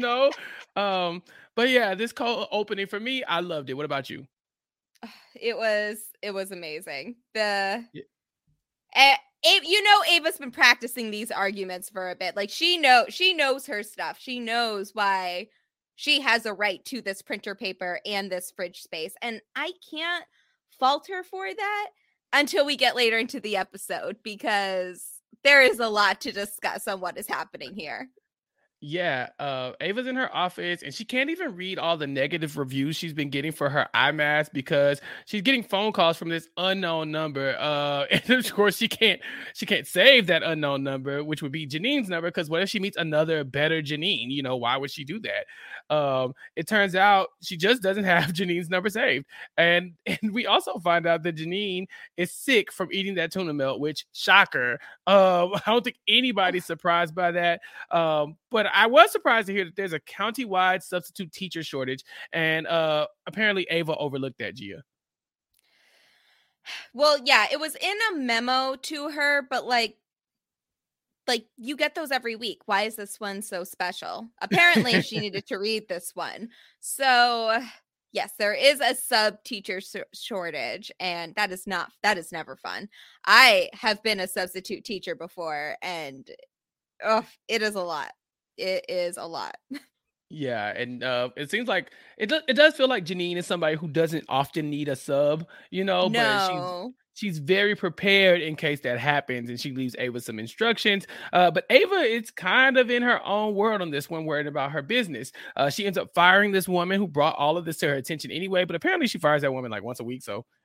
But yeah, this cold opening for me, I loved it. What about you? It was amazing. Ava's been practicing these arguments for a bit. Like, she knows her stuff. She knows why she has a right to this printer paper and this fridge space. And I can't fault her for that until we get later into the episode, because there is a lot to discuss on what is happening here. Yeah, Ava's in her office and she can't even read all the negative reviews she's been getting for her eye mask because she's getting phone calls from this unknown number. And of course she can't save that unknown number, which would be Janine's number, because what if she meets another better Janine? Why would she do that? It turns out she just doesn't have Janine's number saved. And we also find out that Janine is sick from eating that tuna melt, which, shocker. I don't think anybody's surprised by that. But I was surprised to hear that there's a county-wide substitute teacher shortage, and apparently Ava overlooked that, Gia. Well, yeah, it was in a memo to her, but like you get those every week. Why is this one so special? Apparently she needed to read this one. So yes, there is a sub teacher shortage, and that is never fun. I have been a substitute teacher before, and it is a lot. It is a lot. Yeah, and it seems like it does feel like Janine is somebody who doesn't often need a sub, No. but she's very prepared in case that happens, and she leaves Ava some instructions. But Ava is kind of in her own world on this one, worried about her business. She ends up firing this woman who brought all of this to her attention anyway, but apparently she fires that woman like once a week, so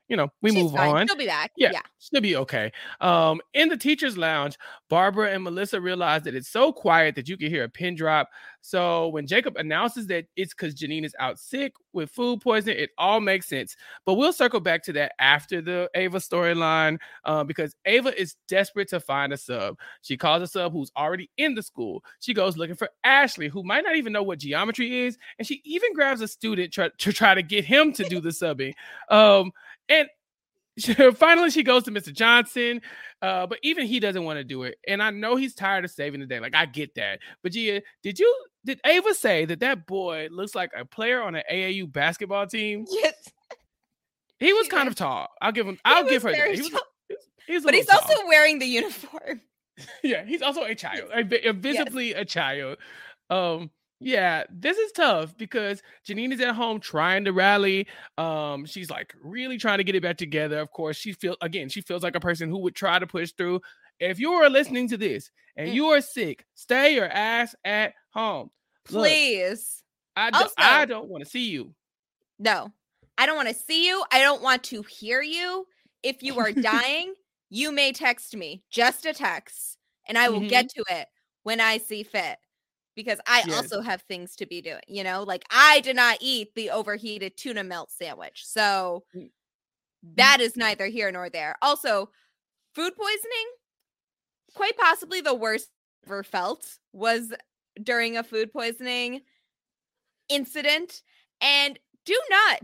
we She's move fine. on. She'll be back. Yeah, Yeah. she'll be okay. In the teacher's lounge, Barbara and Melissa realize that it's so quiet that you can hear a pin drop. So when Jacob announces that it's because Janine is out sick with food poisoning, it all makes sense. But we'll circle back to that after the Ava storyline, because Ava is desperate to find a sub. She calls a sub who's already in the school. She goes looking for Ashley, who might not even know what geometry is, and she even grabs a student to try to get him to do the subbing. And finally, she goes to Mr. Johnson, but even he doesn't want to do it. And I know he's tired of saving the day. Like, I get that. But Gia, did Ava say that boy looks like a player on an AAU basketball team? Yes. He was kind of tall. I'll give her that. But he's also wearing the uniform. Yeah, he's also a child, visibly a child. Yeah, this is tough because Janine is at home trying to rally. She's like really trying to get it back together. Of course, she feels like a person who would try to push through. If you are listening to this and you are sick, stay your ass at home. Please. Look, I don't want to see you. No, I don't want to see you. I don't want to hear you. If you are dying, you may text me, just a text, and I will get to it when I see fit. Because I also have things to be doing, like I did not eat the overheated tuna melt sandwich. So that is neither here nor there. Also, food poisoning, quite possibly the worst I've ever felt was during a food poisoning incident. And do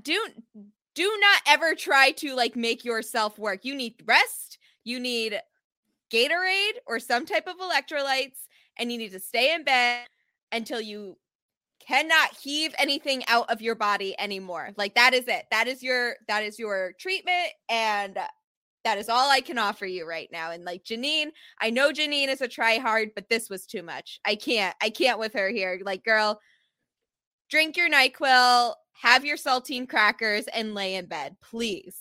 not ever try to like make yourself work. You need rest. You need Gatorade or some type of electrolytes, and you need to stay in bed until you cannot heave anything out of your body anymore. Like that is it. That is your treatment, and that is all I can offer you right now. And like Janine, I know Janine is a try hard, but this was too much. I can't with her here. Like, girl, drink your NyQuil, have your saltine crackers, and lay in bed, please.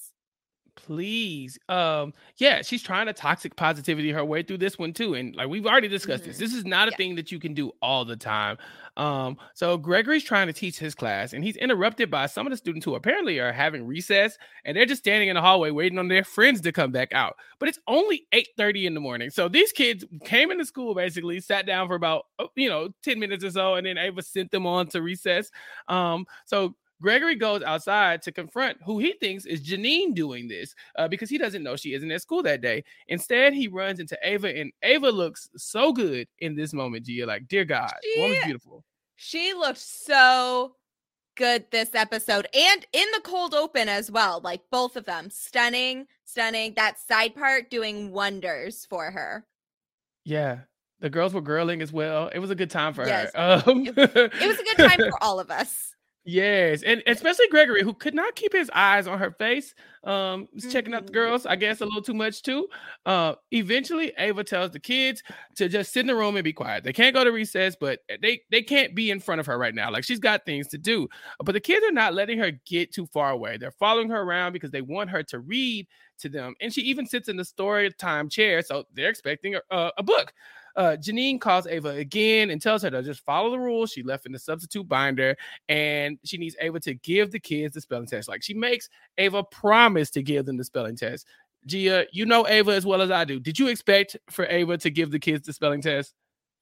Yeah, she's trying to toxic positivity her way through this one too, and like we've already discussed this is not a thing that you can do all the time. So Gregory's trying to teach his class, and he's interrupted by some of the students who apparently are having recess, and they're just standing in the hallway waiting on their friends to come back out. But it's only 8:30 in the morning, so these kids came into school, basically sat down for about 10 minutes or so, and then Ava sent them on to recess. So Gregory goes outside to confront who he thinks is Janine doing this, because he doesn't know she isn't at school that day. Instead, he runs into Ava, and Ava looks so good in this moment, Gia. Like, dear God, woman's beautiful. She looked so good this episode, and in the cold open as well. Like, both of them, stunning. That side part doing wonders for her. Yeah. The girls were girling as well. It was a good time for her. It was a good time for all of us. Yes, and especially Gregory, who could not keep his eyes on her face. Checking out the girls, I guess, a little too much too. Eventually, Ava tells the kids to just sit in the room and be quiet. They can't go to recess, but they can't be in front of her right now. Like, she's got things to do. But the kids are not letting her get too far away. They're following her around because they want her to read to them. And she even sits in the story time chair, so they're expecting a book. Janine calls Ava again and tells her to just follow the rules she left in the substitute binder, and she needs Ava to give the kids the spelling test. Like, she makes Ava promise to give them the spelling test. Gia, you know Ava as well as I do. Did you expect for Ava to give the kids the spelling test?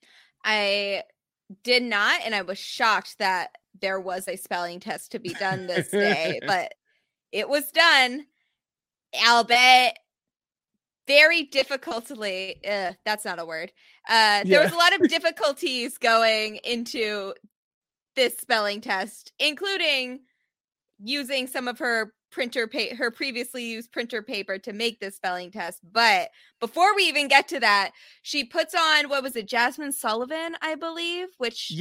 I did not, and I was shocked that there was a spelling test to be done this day, but it was done. I'll bet very difficultly, that's not a word. There was a lot of difficulties going into this spelling test, including using some of her her previously used printer paper to make this spelling test. But before we even get to that, she puts on, what was it, Jasmine Sullivan, I believe, which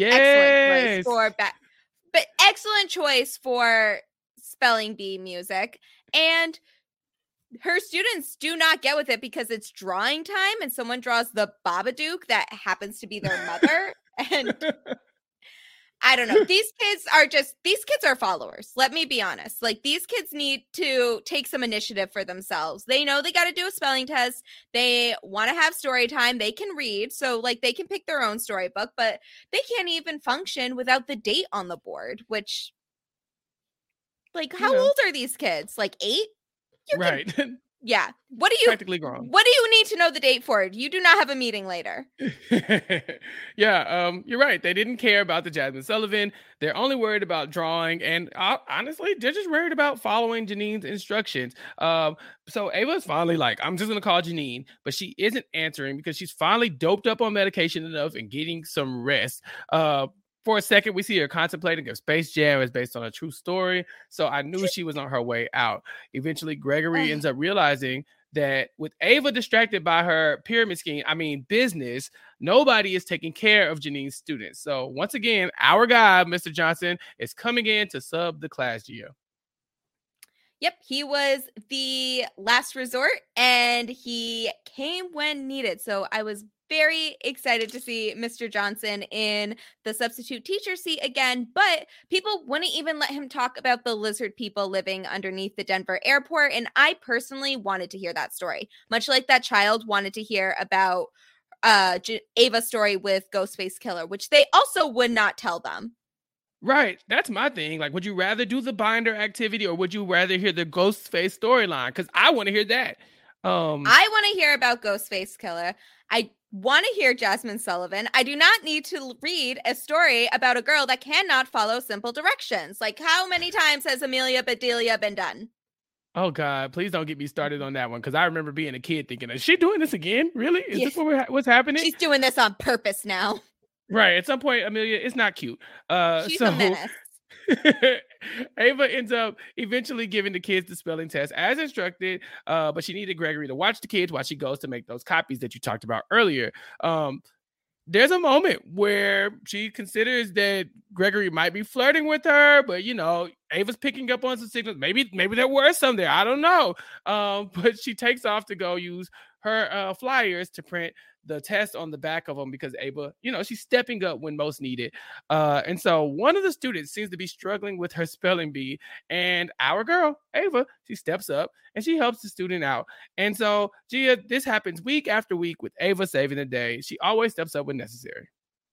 excellent choice for spelling bee music. And her students do not get with it because it's drawing time and someone draws the Babadook that happens to be their mother. And I don't know. These kids are followers. Let me be honest. Like, these kids need to take some initiative for themselves. They know they got to do a spelling test. They want to have story time. They can read. So like, they can pick their own storybook, but they can't even function without the date on the board, which, like, how old are these kids? Like 8? Right. Yeah. Practically grown. What do you need to know the date for? You do not have a meeting later. Yeah, you're right. They didn't care about the Jasmine Sullivan. They're only worried about drawing, and honestly, they're just worried about following Janine's instructions. So Ava's finally like, I'm just gonna call Janine, but she isn't answering because she's finally doped up on medication enough and getting some rest. For a second, we see her contemplating if Space Jam is based on a true story. So I knew she was on her way out. Eventually, Gregory ends up realizing that with Ava distracted by her pyramid scheme, business, nobody is taking care of Janine's students. So once again, our guy, Mr. Johnson, is coming in to sub the class, Gia. Yep, he was the last resort and he came when needed. So I was very excited to see Mr. Johnson in the substitute teacher seat again, but people wouldn't even let him talk about the lizard people living underneath the Denver airport. And I personally wanted to hear that story, much like that child wanted to hear about Ava's story with Ghostface Killer, which they also would not tell them. Right. That's my thing. Like, would you rather do the binder activity or would you rather hear the Ghostface storyline? Because I want to hear that. I want to hear about Ghostface Killer. I want to hear Jasmine Sullivan. I do not need to read a story about a girl that cannot follow simple directions. Like, how many times has Amelia Bedelia been done? Oh, God, please don't get me started on that one. Because I remember being a kid thinking, is she doing this again? Really? Is this what's happening? She's doing this on purpose now. Right. At some point, Amelia, it's not cute. She's a menace. Ava ends up eventually giving the kids the spelling test as instructed, but she needed Gregory to watch the kids while she goes to make those copies that you talked about earlier. There's a moment where she considers that Gregory might be flirting with her, but Ava's picking up on some signals. Maybe there were some there. I don't know. But she takes off to go use her flyers to print the test on the back of them because Ava, she's stepping up when most needed. And so one of the students seems to be struggling with her spelling bee, and our girl, Ava, she steps up and she helps the student out. And so, Gia, this happens week after week with Ava saving the day. She always steps up when necessary.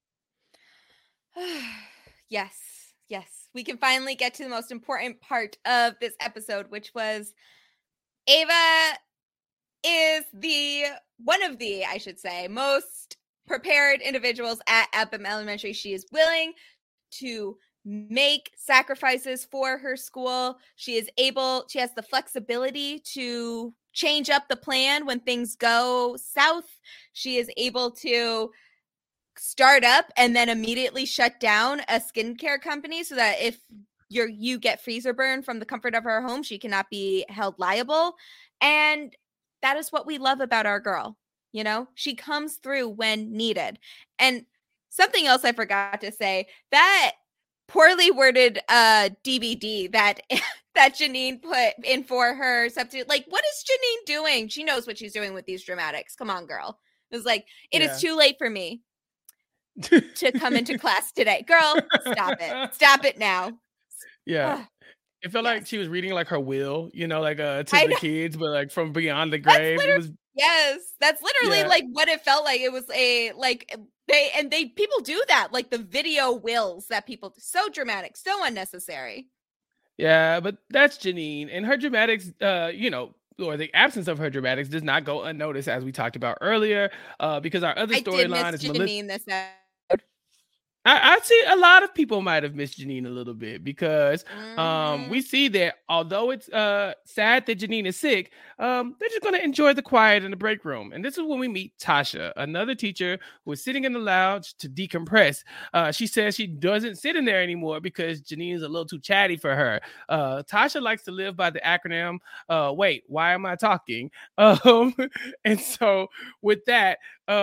Yes. We can finally get to the most important part of this episode, which was Ava is one of the most prepared individuals at Upham Elementary. She is willing to make sacrifices for her school. She has the flexibility to change up the plan when things go south. She is able to start up and then immediately shut down a skincare company so that if you get freezer burn from the comfort of her home, she cannot be held liable. And that is what we love about our girl. She comes through when needed. And something else I forgot to say, that poorly worded DVD that Janine put in for her substitute. Like, what is Janine doing? She knows what she's doing with these dramatics. Come on, girl. It was like, it is too late for me to come into class today. Girl, stop it. Stop it now. Yeah. It felt like she was reading like her will, to the kids, but like from beyond the grave. That's literally like what it felt like. It was people do that, like the video wills that people do. So dramatic, so unnecessary. Yeah, but that's Janine, and her dramatics, or the absence of her dramatics does not go unnoticed, as we talked about earlier, because our other storyline is Janine this episode. I see a lot of people might have missed Janine a little bit because we see that although it's sad that Janine is sick, they're just going to enjoy the quiet in the break room. And this is when we meet Tasha, another teacher who is sitting in the lounge to decompress. She says she doesn't sit in there anymore because Janine is a little too chatty for her. Tasha likes to live by the acronym, wait, why am I talking? And so with that,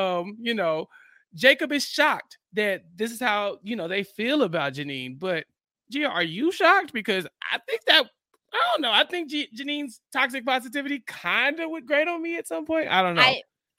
Jacob is shocked that this is how, they feel about Janine. But, Gia, are you shocked? Because I think Janine's toxic positivity kind of would grate on me at some point. I don't know.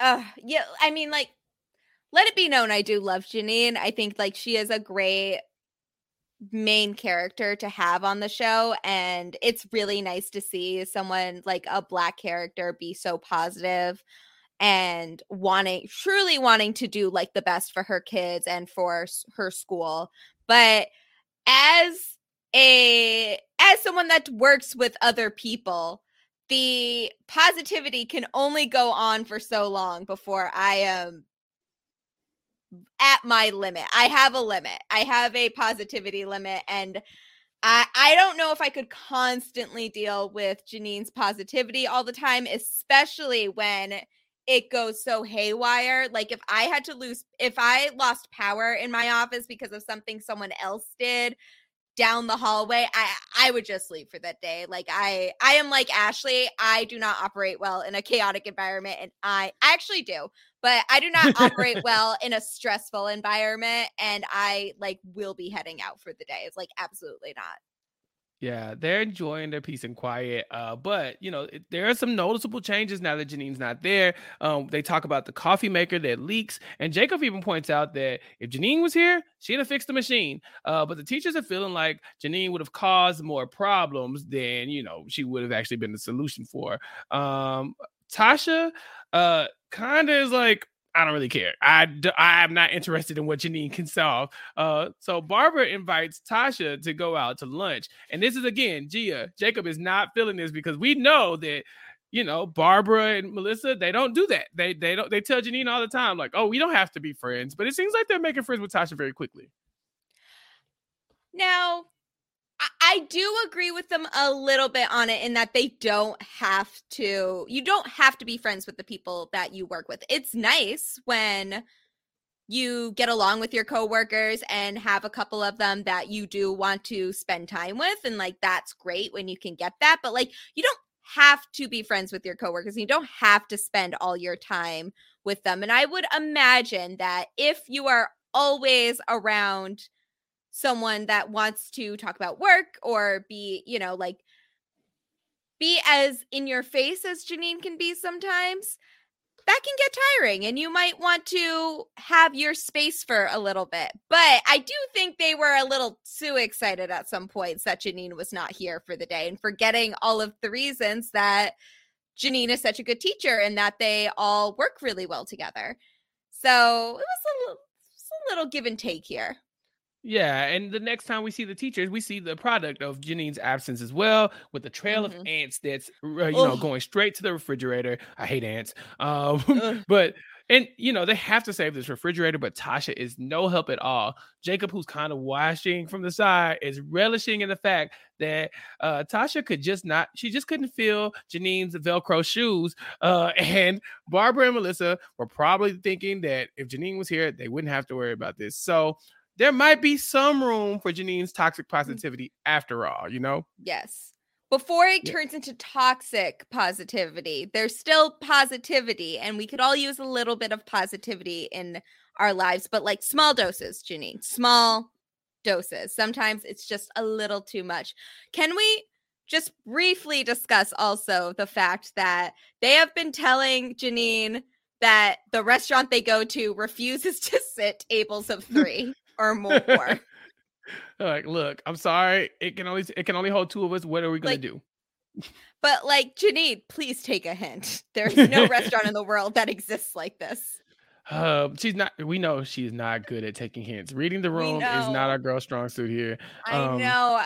Let it be known I do love Janine. I think, she is a great main character to have on the show. And it's really nice to see someone like a Black character be so positive and truly wanting to do the best for her kids and for her school. But as someone that works with other people, the positivity can only go on for so long before I am at my limit. I have a limit. I have a positivity limit, and I don't know if I could constantly deal with Janine's positivity all the time, especially when it goes so haywire. Like if I lost power in my office because of something someone else did down the hallway, I would just leave for that day. Like I am like Ashley. I do not operate well in a chaotic environment, and I actually do, but I do not operate well in a stressful environment, and I like will be heading out for the day. It's like absolutely not. Yeah, they're enjoying their peace and quiet. But there are some noticeable changes now that Janine's not there. They talk about the coffee maker that leaks, and Jacob even points out that if Janine was here, she'd have fixed the machine. But the teachers are feeling like Janine would have caused more problems than she would have actually been the solution for. Tasha, kind of is like, I don't really care. I'm not interested in what Janine can solve. So Barbara invites Tasha to go out to lunch. And this is, again, Gia, Jacob is not feeling this because we know that, Barbara and Melissa, they don't do that. They tell Janine all the time, like, oh, we don't have to be friends. But it seems like they're making friends with Tasha very quickly. Now, I do agree with them a little bit on it in that you don't have to be friends with the people that you work with. It's nice when you get along with your coworkers and have a couple of them that you do want to spend time with. And like, that's great when you can get that, but like, you don't have to be friends with your coworkers. And you don't have to spend all your time with them. And I would imagine that if you are always around someone that wants to talk about work or be as in your face as Janine can be sometimes, that can get tiring and you might want to have your space for a little bit. But I do think they were a little too excited at some points that Janine was not here for the day and forgetting all of the reasons that Janine is such a good teacher and that they all work really well together. So it was a little give and take here. Yeah, and the next time we see the teachers, we see the product of Janine's absence as well, with a trail of ants that's going straight to the refrigerator. I hate ants, but they have to save this refrigerator, but Tasha is no help at all. Jacob, who's kind of watching from the side, is relishing in the fact that Tasha just couldn't feel Janine's Velcro shoes, and Barbara and Melissa were probably thinking that if Janine was here, they wouldn't have to worry about this. So there might be some room for Janine's toxic positivity after all, Yes. Before it turns into toxic positivity, there's still positivity, and we could all use a little bit of positivity in our lives, but like small doses, Janine, small doses. Sometimes it's just a little too much. Can we just briefly discuss also the fact that they have been telling Janine that the restaurant they go to refuses to sit tables of 3? Or more. Like, look, I'm sorry. It can only hold 2 of us. What are we gonna do? But like, Janine, please take a hint. There's no restaurant in the world that exists like this. She's not. We know she's not good at taking hints. Reading the room is not our girl's strong suit here. I know.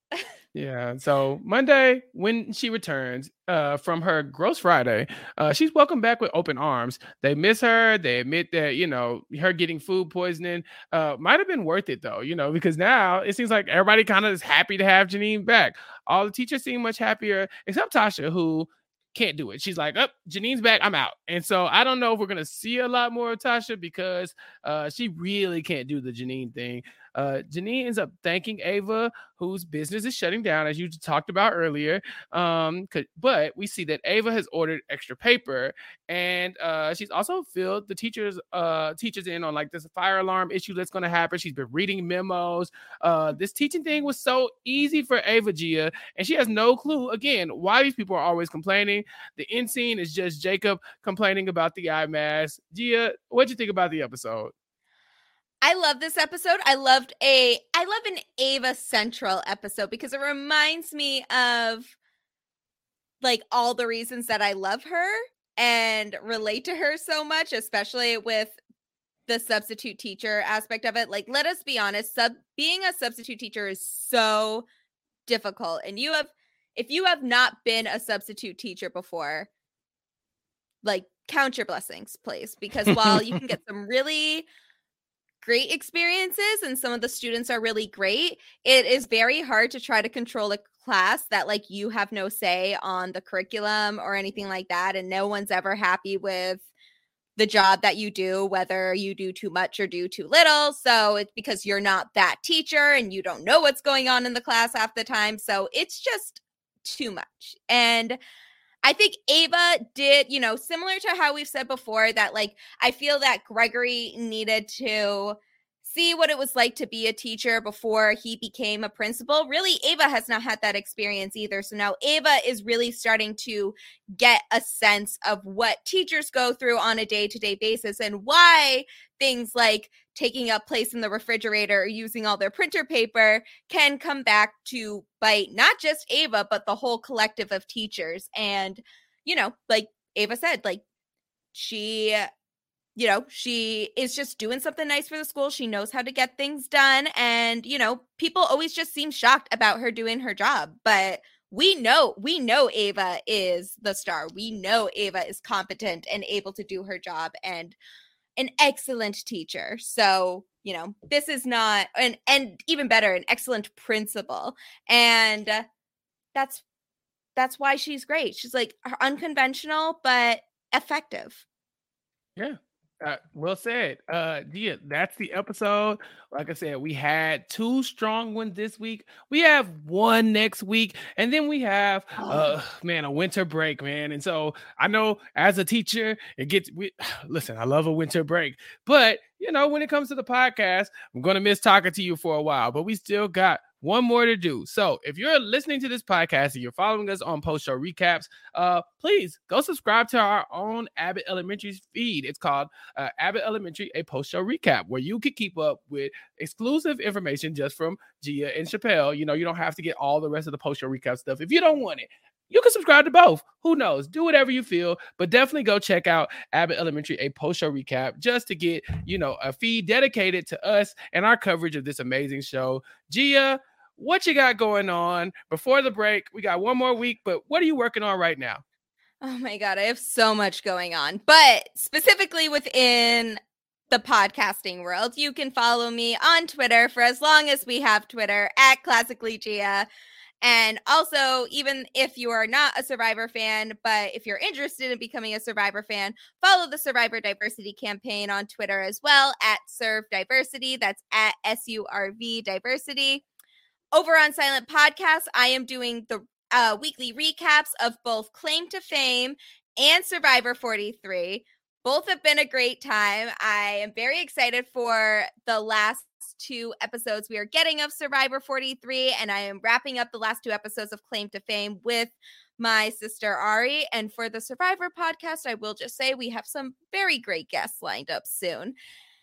Yeah. So Monday, when she returns from her Gross Friday, she's welcomed back with open arms. They miss her. They admit that, her getting food poisoning might have been worth it, though, because now it seems like everybody kind of is happy to have Janine back. All the teachers seem much happier, except Tasha, who can't do it. She's like, oh, Janine's back, I'm out. And so I don't know if we're going to see a lot more of Tasha because she really can't do the Janine thing. Janine ends up thanking Ava, whose business is shutting down, as you talked about earlier. But we see that Ava has ordered extra paper, and she's also filled the teachers in on like this fire alarm issue that's going to happen. She's been reading memos. This teaching thing was so easy for Ava, Gia, and she has no clue, again, why these people are always complaining. The end scene is just Jacob complaining about the eye mask. Gia, what'd you think about the episode? I love this episode. I love an Ava Central episode because it reminds me of like all the reasons that I love her and relate to her so much, especially with the substitute teacher aspect of it. Like, let us be honest, being a substitute teacher is so difficult, and you have if you have not been a substitute teacher before, like, count your blessings, please, because while you can get some really great experiences and some of the students are really great, it is very hard to try to control a class that, like, you have no say on the curriculum or anything like that, and no one's ever happy with the job that you do, whether you do too much or do too little. So it's because you're not that teacher and you don't know what's going on in the class half the time. So it's just too much. And I think Ava did, you know, similar to how we've said before, that, like, I feel that Gregory needed to see what it was like to be a teacher before he became a principal. Really, Ava has not had that experience either. So now Ava is really starting to get a sense of what teachers go through on a day-to-day basis and why things like taking up place in the refrigerator or using all their printer paper can come back to bite not just Ava, but the whole collective of teachers. And, you know, like Ava said, like, she is just doing something nice for the school. She knows how to get things done. And, you know, people always just seem shocked about her doing her job. But we know Ava is the star. We know Ava is competent and able to do her job and an excellent teacher. So, you know, this is not, and even better, an excellent principal. And that's why she's great. She's, like, unconventional, but effective. Yeah. Well said. Yeah, that's the episode. Like I said, we had 2 strong ones this week. We have 1 next week, and then we have a winter break, man. And so I know as a teacher, listen, I love a winter break, but you know, when it comes to the podcast, I'm gonna miss talking to you for a while, but we still got 1 more to do. So if you're listening to this podcast and you're following us on post-show recaps, please go subscribe to our own Abbott Elementary feed. It's called Abbott Elementary, a post-show recap, where you can keep up with exclusive information just from Gia and Chappelle. You know, you don't have to get all the rest of the post-show recap stuff if you don't want it. You can subscribe to both. Who knows? Do whatever you feel, but definitely go check out Abbott Elementary, a post-show recap, just to get, you know, a feed dedicated to us and our coverage of this amazing show. Gia, what you got going on before the break? We got 1 more week, but what are you working on right now? Oh my God, I have so much going on, but specifically within the podcasting world, you can follow me on Twitter for as long as we have Twitter at Classically Gia. And also, even if you are not a Survivor fan, but if you're interested in becoming a Survivor fan, follow the Survivor Diversity campaign on Twitter as well at Serve Diversity. That's at SURV Diversity. Over on Silent Podcast, I am doing the weekly recaps of both Claim to Fame and Survivor 43. Both have been a great time. I am very excited for the last 2 episodes we are getting of Survivor 43, and I am wrapping up the last 2 episodes of Claim to Fame with my sister Ari. And for the Survivor podcast, I will just say we have some very great guests lined up soon.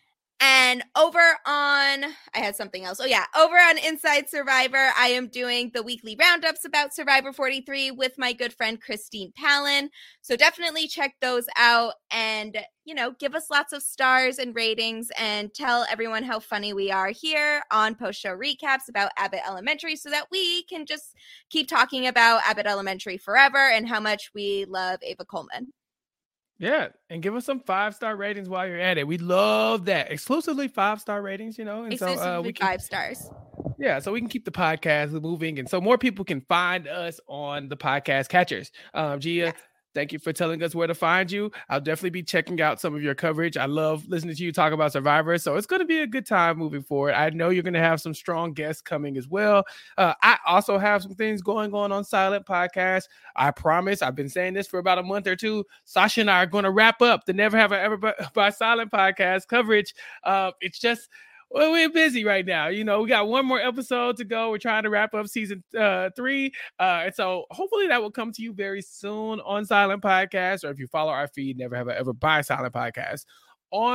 And over on, I had something else. Oh yeah, over on Inside Survivor, I am doing the weekly roundups about Survivor 43 with my good friend Christine Palin. So definitely check those out and, you know, give us lots of stars and ratings and tell everyone how funny we are here on post-show recaps about Abbott Elementary so that we can just keep talking about Abbott Elementary forever and how much we love Ava Coleman. Yeah, and give us some 5-star ratings while you're at it. We love that. Exclusively 5-star ratings, you know. And so we can 5 stars. Yeah, so we can keep the podcast moving, and so more people can find us on the podcast catchers. Gia, yes. Thank you for telling us where to find you. I'll definitely be checking out some of your coverage. I love listening to you talk about Survivor, so it's going to be a good time moving forward. I know you're going to have some strong guests coming as well. I also have some things going on Silent Podcast. I promise, I've been saying this for about a month or 2. Sasha and I are going to wrap up the Never Have I Ever by Silent Podcast coverage. It's just... well, we're busy right now. You know, we got 1 more episode to go. We're trying to wrap up season 3. And so hopefully that will come to you very soon on Silent Podcast, or if you follow our feed, Never Have I Ever by Silent Podcast on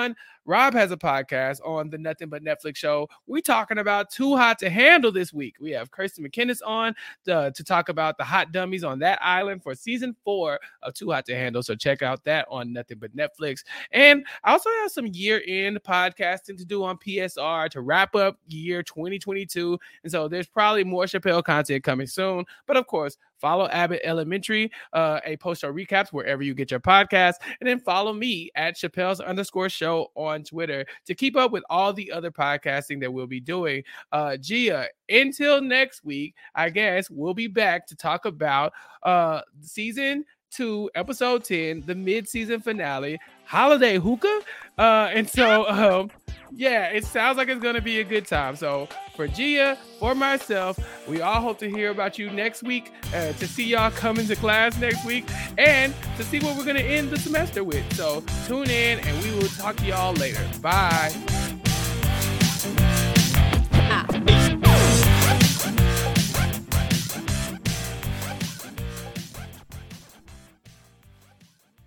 Rob has a podcast on the Nothing But Netflix show. We're talking about Too Hot to Handle this week. We have Kirsten McInnes on to talk about the hot dummies on that island for season 4 of Too Hot to Handle. So check out that on Nothing But Netflix. And I also have some year-end podcasting to do on PSR to wrap up year 2022. And so there's probably more Chappelle content coming soon. But of course, follow Abbott Elementary, a post-show recaps wherever you get your podcast. And then follow me at Chappelle's_show on Twitter to keep up with all the other podcasting that we'll be doing. Gia, until next week, I guess we'll be back to talk about season 2, episode 10, the mid-season finale, Holiday Hookah. And so, yeah, it sounds like it's going to be a good time. So for Gia, for myself, we all hope to hear about you next week, to see y'all come into class next week, and to see what we're going to end the semester with. So tune in, and we will talk to y'all later. Bye.